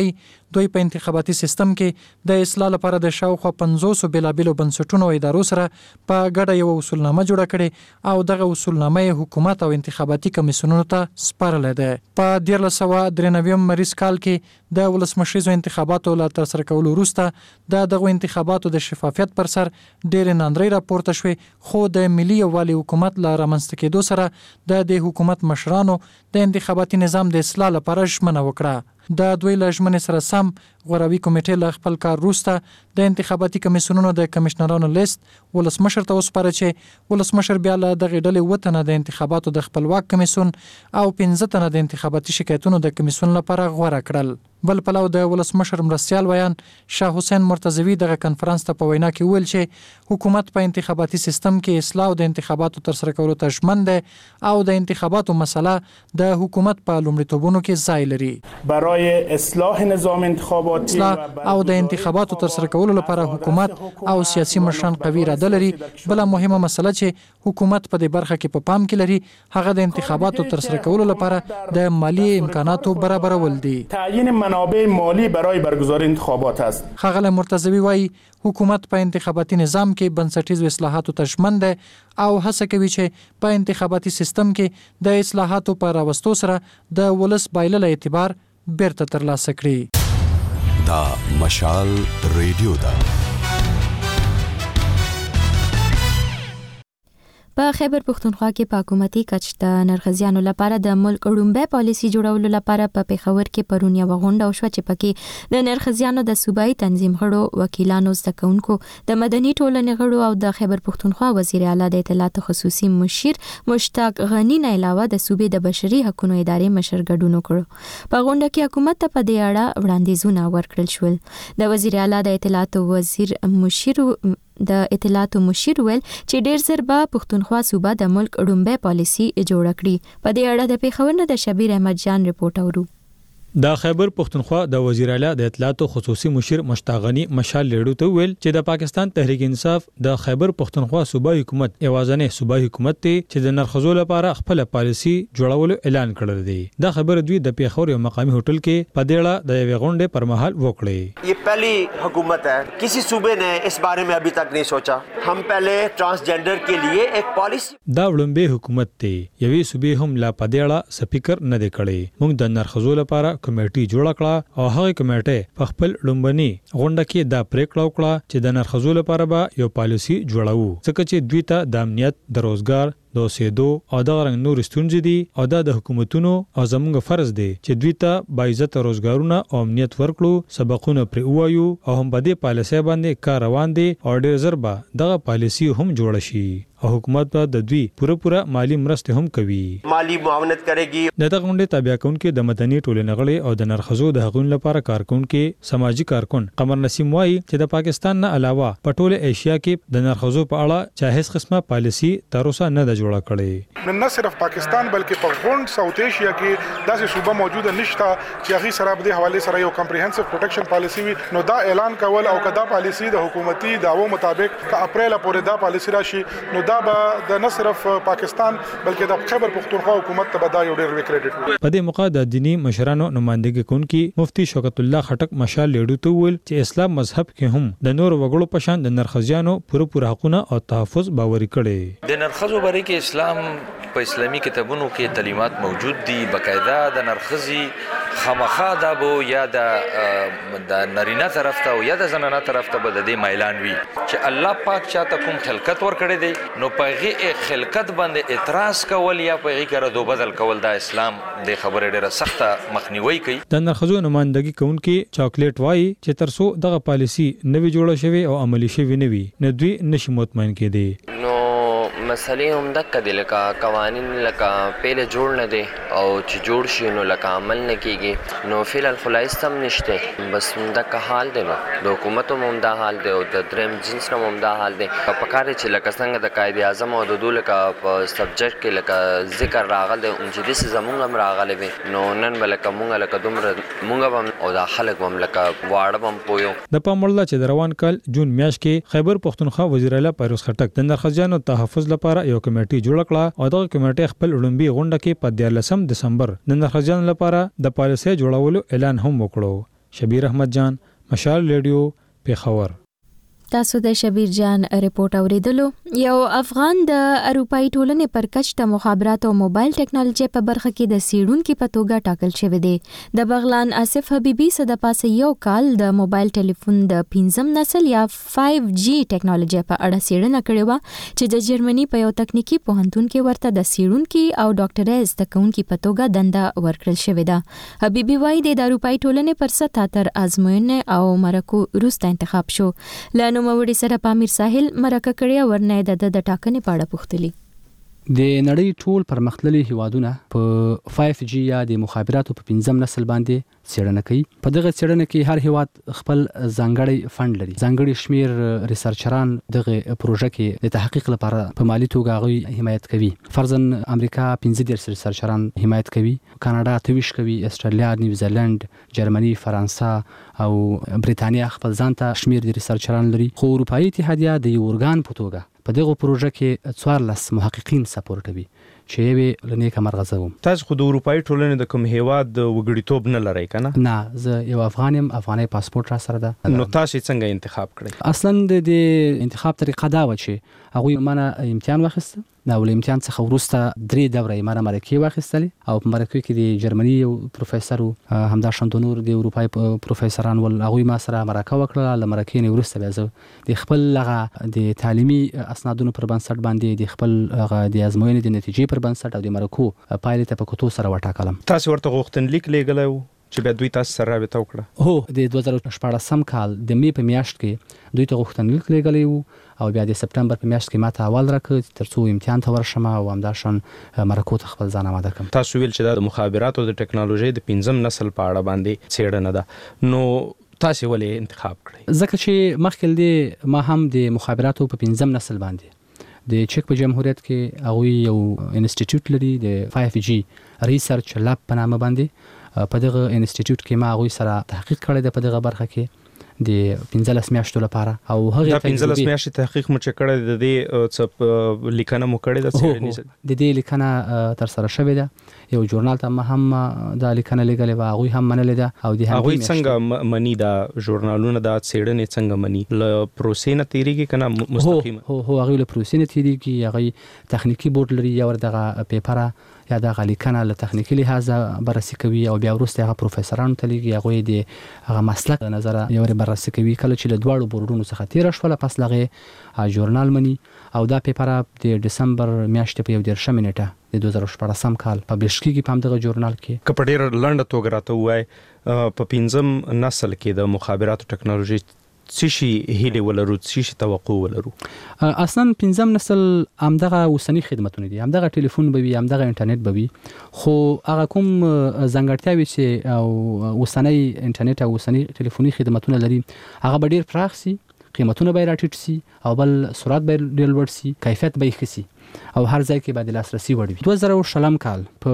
دوی په انتخاباتي سیستم کې د اصلاح لپاره د شاوخوا 500 بېلابېلو بنسټونو او ادارو سره په ګډه یو اصولنامه جوړه کړې او دغه اصولنامه حکومت او انتخاباتي کمیسیونونو ته سپارلې ده. په 1993 مریض کال کې د ولسمشریزو انتخاباتو لا ترسره کولو وروسته دغه انتخاباتو د شفافیت پر سر ډېر ناندرۍ راپورته شوې، خو د ملي یووالي حکومت لا رامنځته کېدو سره د حکومت مشرانو د انتخاباتي نظام د اصلاح لپاره ژمنه وکړه. د دوی له ژمنې سره سم غوراوي کمیټې له خپل کار وروسته د انتخاباتي کمیسیونونو د کمشنرانو لیست ولسمشر ته وسپاره چې ولسمشر بیا له دغه ډلې وتنه د انتخاباتو د خپلواک کمیسیون او 15 تنه د انتخاباتي شکایتونو د کمیسیون لپاره غوړه کړل. بل پلو د ولسمشر مرستیال ویان شاه حسین مرتضوی دغه کنفرانس ته په وینا کې ویل چې حکومت په انتخاباتي سیستم کې اصلاح او د انتخاباتو ترسره کولو ته ژمن دی او د انتخاباتو مسله د حکومت په لومړیتوبونو کې ځای لري. برای اصلاح نظام انتخاباتی او د انتخاباتو ترسره کولو لپاره حکومت او سیاسي مشران قوي اراده لري. بل مهمه مسله چې حکومت په دې برخه کې په پام کې لري هغه د انتخاباتو ترسره کولو لپاره د مالی امکاناتو برابرول دي. منابع مالی برای برگزاری انتخابات است. ښاغلی مرتضوی وایي حکومت په انتخاباتي نظام کې بنسټیزو اصلاحاتو ته ژمن دی او هڅه کوي چې په انتخاباتي سیستم کې د اصلاحاتو په راوستو سره د ولس بایلل اعتبار بیرته ترلاسه کړي. دا مشال ریډیو ده. په خیبر پښتونخوا کې په حکومتي کچ د نرخزیانو لپاره د ملک اړومبه پالیسي جوړولو لپاره په پیښور کې پرون یو غونډه وشوه چې پکې د نرخزیانو د صوبایي تنظیم غړو، وکیلانو، زده کوونکو، د مدني ټولنې غړو او د خیبر پښتونخوا وزیر اعلی د اطلاعات خصوصي مشیر مشتاق غنی نه علاوه د صوبې د بشري حقوقو ادارې مشر ګډون وکړ. په غونډه کې حکومت ته په دې اړه وړاندیزونه ورکړل شول. د وزیر اعلی د اطلاعات وزیر مشیر د اطلاعاتو مشیر ویل چې ډیر زر به پښتونخوا صوبه د ملک اړومبه پالیسي جوړ کړي. په دې اړه د پیښور نه د شبیر احمد جان رپورټ اورو. د خیبر پښتونخوا د وزیر اعلی د اطلاعات خصوصي مشیر مشتاق غنی مشال لیډو ته ویل چې د پاکستان تحریک انصاف د خیبر پښتونخوا صوبایي حکومت ایوازنه صوبایي حکومت ته چې د نرخزو لپاره خپل پالیسي جوړولو اعلان کړی دی. دا خبر دوی د پیښور یو مقامی هوټل کې په دې اړه د یو غونډې پر مهال وکړي. یہ پہلی حکومت ہے، کسی صوبے نے اس بارے میں ابھی تک نہیں سوچا. ہم پہلے ٹرانسجنڈر کے لیے ایک پالیسی دا وړاندې حکومت ته یوې صوبې هم لا په دې اړه سپیکر نه دی کړی. موږ د نرخزو لپاره کمیټي جوړ کړه او هغه کمیټه په خپل لومبني غونډه کې دا پریکړه وکړه چې د نرخزو لپاره به یو پالیسي جوړاو ځکه چې دوی ته د امنیت، د روزګار، د اوسېدو او د رنګ نور ستونزې دي او د حکومتونو او زموږ فرض دی چې دوی ته باعزت روزګارونه او امنیت ورکړو، سبقونه پرې ووایو او هم په دې پالیسي باندې کار روان دي او ډېر زر به دغه پالیسي هم جوړ شي او حکومت به د دوی پوره مالی مرسته هم کوي، مالی معاونت کوي. دغه غونډې تابع کونکي د مدني ټولنې غړي او د نرخزو د حقوقو لپاره کارکونکي سماجی کارکون قمر نسیم وایي چې د پاکستان نه علاوه په ټوله ایشیا کې د نرخزو په اړه چا هیڅ قسمه پالیسي تر اوسه نه ده جوړه کړې. نه صرف پاکستان بلکې په غونډ ساوث ایشیا کې داسې صوبه موجوده نشته چې هغه سره په دې حواله سره یو کمپریهنسیو پروټیکشن پالیسي وي. نو دا اعلان کول او کدا پالیسي د حکومتي دعوو مطابق ک اپریل پورې دا پالیسي راشي نو دا به د نه صرف پاکستان بلکې د خیبر پښتونخوا حکومت ته به دا یو ډېر کریډټ وي. په دې موقع د دینی مشرانو نمائندګي کوونکي مفتي شوکت الله خټک مشال لیډو ته ویل چې اسلام مذهب کې هم د نور وګړو په شان د نرخزیانو پوره حقوقونه او تحفظ باوري کړي. د نرخزو باره کې اسلام په اسلامي کتابونو کې تعلیمات موجود دي. باقاعده د نرخزي خامخا دا بو یا د نارینه طرف ته او یا د زنانه طرف ته به د دې مایلان وي چې الله پاک چاته کوم خلقت ورکړي دی نو پغه خلقت باندې اعتراض کول یا پغه کړه دو بدل کول دا اسلام د خبره ډیره سخته مخنیوي کوي. د نرخزو نمائندګي کوونکي چاکلیټ وایي چې ترسو دغه پالیسي نوي جوړه شوی او عملی شوی نه وي نه دوی نشي مطمئن کېدي. نو مسلې هم دغه د لکه قوانین لکه پیله جوړ نه دي او چې جوړ شي نو لکه عمل نه کیږي نو فعل الخلاص هم نشته. بس دغه حال دی نو د حکومت هم دا حال دی او د دریم جنس هم دا حال دی. په کار چې لکه څنګه د قائد اعظم او د دوله کا په سبجیکټ کې لکه ذکر راغل دی چې د زمونږ هم راغلی وي نو نن بلکه مونږ لکه دومره مونږ هم او د خلک هم لکه واړه هم پویو. د پاموړه چې د روان کال جون میاشت کې خیبر پښتونخوا وزیر اعلی پیروز خټک د نرخزیانو تحفظ لپاره یو کمیټي جوړ کړه او دغه کمیټه خپل وړاندې غونډه کې په 14 دسمبر د نرخزیانو لپاره د پالیسي جوړولو اعلان هم وکړو. شبیر احمد جان، مشال ریډیو، پیښور. تاسو د شبیر جان ریپورت اوریدلو. یو افغان د اروپאי ټولنې پر کچ د مخابرات او موبایل ټیکنالوژي په برخه کې د سیډونکو په توګه ټاکل شوی دی. د بغلان آصف حبیبي سره د پاسه یو کال د موبایل ټلیفون د 5م نسل یا 5G ټیکنالوژي په اړه سیډنه کړې و چې د جرمني په یو تکنیکی پوهنتون کې ورته د سیډونکو او ډاکټرۍ زدهکونکو په توګه دنده ورکړل شوې ده. حبیبي وایي د اروپאי ټولنې پر سطح ازموینه او مرکو روسته انتخاب شو. موړي سره پامیر ساحل مرکه کړی ورنه د ټاکنې په اړه پوښتلی. د نړۍ ټول پرمختللي هیوادونه په 5G یا د مخابراتو په 5م نسل باندې څېړنه کوي. په دغه څېړنه کې هر هیواد خپل ځانګړی فند لري. ځانګړي شمیر ریسرچران دغه پروژه کې د تحقیق لپاره په مالی توګه غوي حمایت کوي. فرضاً امریکا 15 ریسرچران حمایت کوي، کاناډا 23 کوي، استرالیا، نیوزیلند، جرمني، فرانسه او بریتانیا خپل ځانته شمیر د ریسرچران لري. خو اروپאי اتحادیه د یو ارګان په توګه په دغه پروژه کې 14 محققین سپورټوي چې یې لنیکه مرغزه وم. تاسو خو د اروپאי ټولنې د کوم هیواد وګړیتوب نه لرئ کنه؟ نه، زه یو افغانم، افغاني پاسپورت را سره ده. نو تاسو څنګه انتخاب کړی؟ اصلا د انتخاب طریقه دا و چې هغه مانه امتحان واخیسته. دا ول امتحان څخه ورسته 3 دوره یې مرکه واخیستلې او په مرکه کې د جرمني یو پروفیسور همدا شندونور د اروپאי پروفیسوران ول هغه ما سره مرکه وکړه. ل مرکه نه ورسته بیا زه د خپل لغه د تعلیمي اسنادونو پر بنسټ باندې د خپل لغه د ازموینې د نتیجې پر بنسټ او د مرکو پایله ته په کوتو سره وټاکلم. تاسو ورته غوښتنلیک لېږلی و چې بیا دوی تاسو سره رابطه وکړه؟ هو، د 2014 کال د می په میاشت کې دوی ته غوښتنلیک لېږلی و او بیا د سپتمبر په میاشت کې ماته اول راکړ ترڅو امتحان ته ورشم او همداشان مرکو ته خپل ځان آماده کړم. تاسو ویل چې د مخابراتو د ټیکنالوژي د 5م نسل په اړه باندې څېړنه ده، نو تاسو ولې انتخاب کړی؟ ځکه چې مخکې دې ما هم د مخابراتو په 5م نسل باندې د چک په جمهوریت کې هغه یو انسټیټیوټ لري د 5G ریسرچ لاب په نامه باندې. په دغه انسټیټیوټ کې ما هغه سره تحقیق کړی د په دغه برخه کې د 15 میاشتو لپاره او هغه 15 میاشتې تحقیق مو چې کړی د دې څه لیکنه مو کړې ده د دې لیکنه تر سره شوې ده. یو ژورنال ته هم د لیکنه لګلې و، هغه هم منلې ده او د هغه څنګه منی دا ژورنالونه دا څېړنې څنګه منی؟ ل پروسې نه تیریږي کنه مستقیم؟ هو هغه له پروسې نه تیریږي. هغه تخنیکی بورډ لري یا ورته پیپره یا د غلیکنه له تخنیکی لحاظ بررسي کوي او بیا وروسته هغه پروفیسورانو ته لګي، هغه د هغه مسلک نظر یو بررسي کوي. کله چې له دواړو بورډونو څخه تیر شول پس لغه ژورنال منی او دا پیپره د دسمبر میاشتې په 11 نیټه د 2014 کال پبلش کیږي په دغه ژورنال کې. کپډیر لنډه توګه راته وای په 5م نسل کې د مخابراتو ټیکنالوژي څه شي هیله ولرو، څه شي توقع ولرو؟ اصلا 5م نسل همدغه اوسنی خدماتونه دي، همدغه ټلیفون به وي، همدغه انټرنیټ به وي، خو هغه کوم ځانګړتیاوي چې او اوسنی انټرنیټ او اوسنی ټلیفوني خدماتونه لري هغه به ډیر پراخ سي، قیمتونه به راټیټ سي او بل سرعت به ډیر لوړ سي، کیفیت به ښه سي او هر ځای کې به د لاسرسي وړ وي. 2020 کال په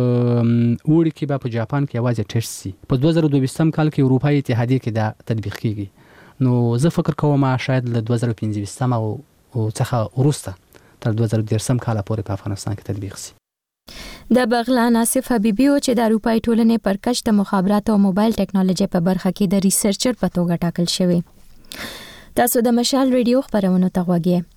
وړي کې به په جاپان کې आवाज ټیسټ سي. په 2022 کال کې اروپאי اتحادیه کې دا تطبیق کیږي. نو زه فکر کوم شاید له 2015 او څخه وروسته تر 2013 کال پورې په افغانستان کې تطبیق شي. د بغلان آصف حبیبي چې د اروپאי ټولنې پر کچ د مخابرات او موبایل ټیکنالوژي په برخه کې د ریسرچر په توګه ټاکل شوی. تاسو د مشال ریډیو خبرونه ته غوږی.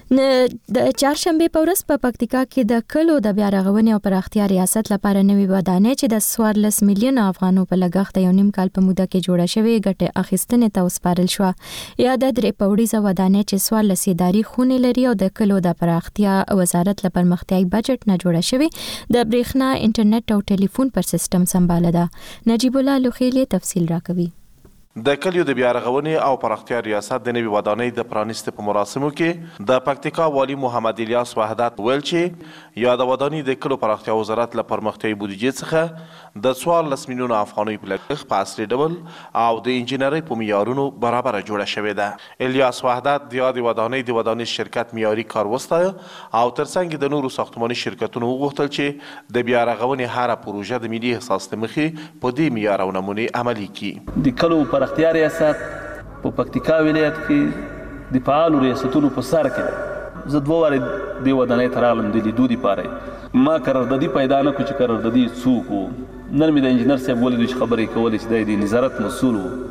د چهارشنبه په ورځ په پکتیکا کې د کلو د بیا رغونې او پراختیا ریاست لپاره نوې ودانۍ چې د 14 میلیون افغانو په لګښت یو نیم کال په موده کې جوړه شوې ګټه اخیستنې ته وسپارل شو. یا د درې پوړیزه ودانۍ چې 14 اداري خونې لري او د کلو د پراختیا وزارت لپاره مختیای بجټ نه جوړه شوې د برېښنا، انټرنیټ او ټلیفون پر سیستم سمباله ده. نجیب الله لوخیلی تفصیل راکوي. د کلیو د بیا رغونې او پراختیا ریاست د نوې ودانۍ د پرانیستې په مراسمو کې د پکتیکا والی محمد الیاس وحدت ویل چې یا د ودانۍ د کلو پراختیا وزارت له پرمختیایي بودیجې څخه د 14 میلیون افغانۍ په لګښت په عصري ډول او د انجینرۍ په معیارونو برابره جوړه شوې ده. الیاس وحدت د یادې ودانۍ د ودانۍ شرکت معیاري کار وستایه او ترڅنګ د نورو ساختماني شرکتونو وغوښتل چې د بیا رغونې هره پروژه د ملي احساس له مخې په دې معیار او نمونې عملي کړي. د کلو پراختیا ریاست په پکتیکا ولایت کې د فعالو ریاستونو په سر کې زه 2 واره د ودانۍ ته رالم د لیدو دپاره. ما قراردادي پیدا نه کړو چې قراردادي څوک و. نن مې د انجینر صاحب ولیدو چې خبرې کولې چې دی د نظارت مسؤل و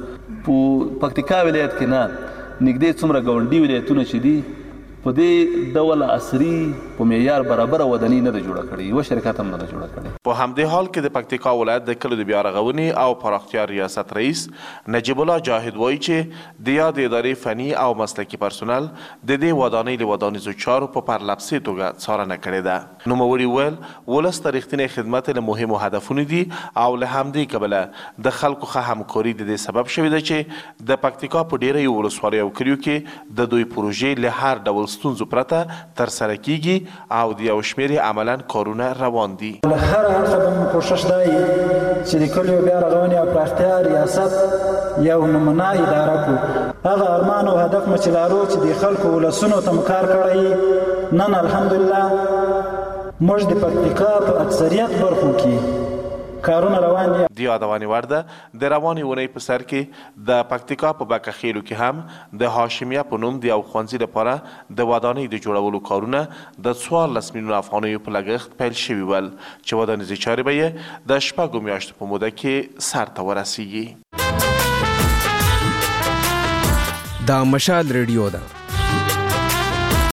په پکتیکا ولایت کې نه نږدې څومره ګاونډي ولایتونه چې دي په دې ډول عصري په معیار برابر وداني نه ده جوړه کړې، یوه شرکت هم نه ده جوړه کړې. په همدې حال کې د پکتیکا ولایت د کلو د بیا رغونې او پراختیا ریاست رئیس نجیب الله جاهد وایي چې د یاد ادارې فني او مسلکي پرسونل د دې ودانۍ له ودانیزو چارو په پرلپسې توګه څارنه کړې ده. نوموړي وویل ولس ته رښتینی خدمت له مهمو هدفونو دي او له همدې کبله د خلکو ښه همکاري د دې سبب شوې ده چې د پکتیکا په ډیری ولسوالیو او کلیو کې د دوی پروژې له هر ډول ستونزو پرته ترسره کیږي او د یو شمېر عملاً کارونه روان دي. له هر اړخه به مو کوشش دی چې د کلیو بیا رغونې او پراختیا ریاست یو نمونه اداره کړو. هغه ارمان او هدف مو چې لرو چې د خلکو ولسونو ته مو کار کړی، نن الحمدلله موږ د پکتیکا په اکثریت برخو کې کارونه روان دي. د یادونې وړ ده د روانې اونۍ په سر کې د پکتیکا په بکخیلو کې هم د هاشمیه په نوم د یو ښوونځي لپاره د ودانۍ د جوړولو کارونه د 14 میلیون افغانیو په لګښت پیل شوي ول چې ودانیزې چارې به یې د 6 میاشتو په موده کې سر ته ورسیږي. دا مشال ریډیو ده.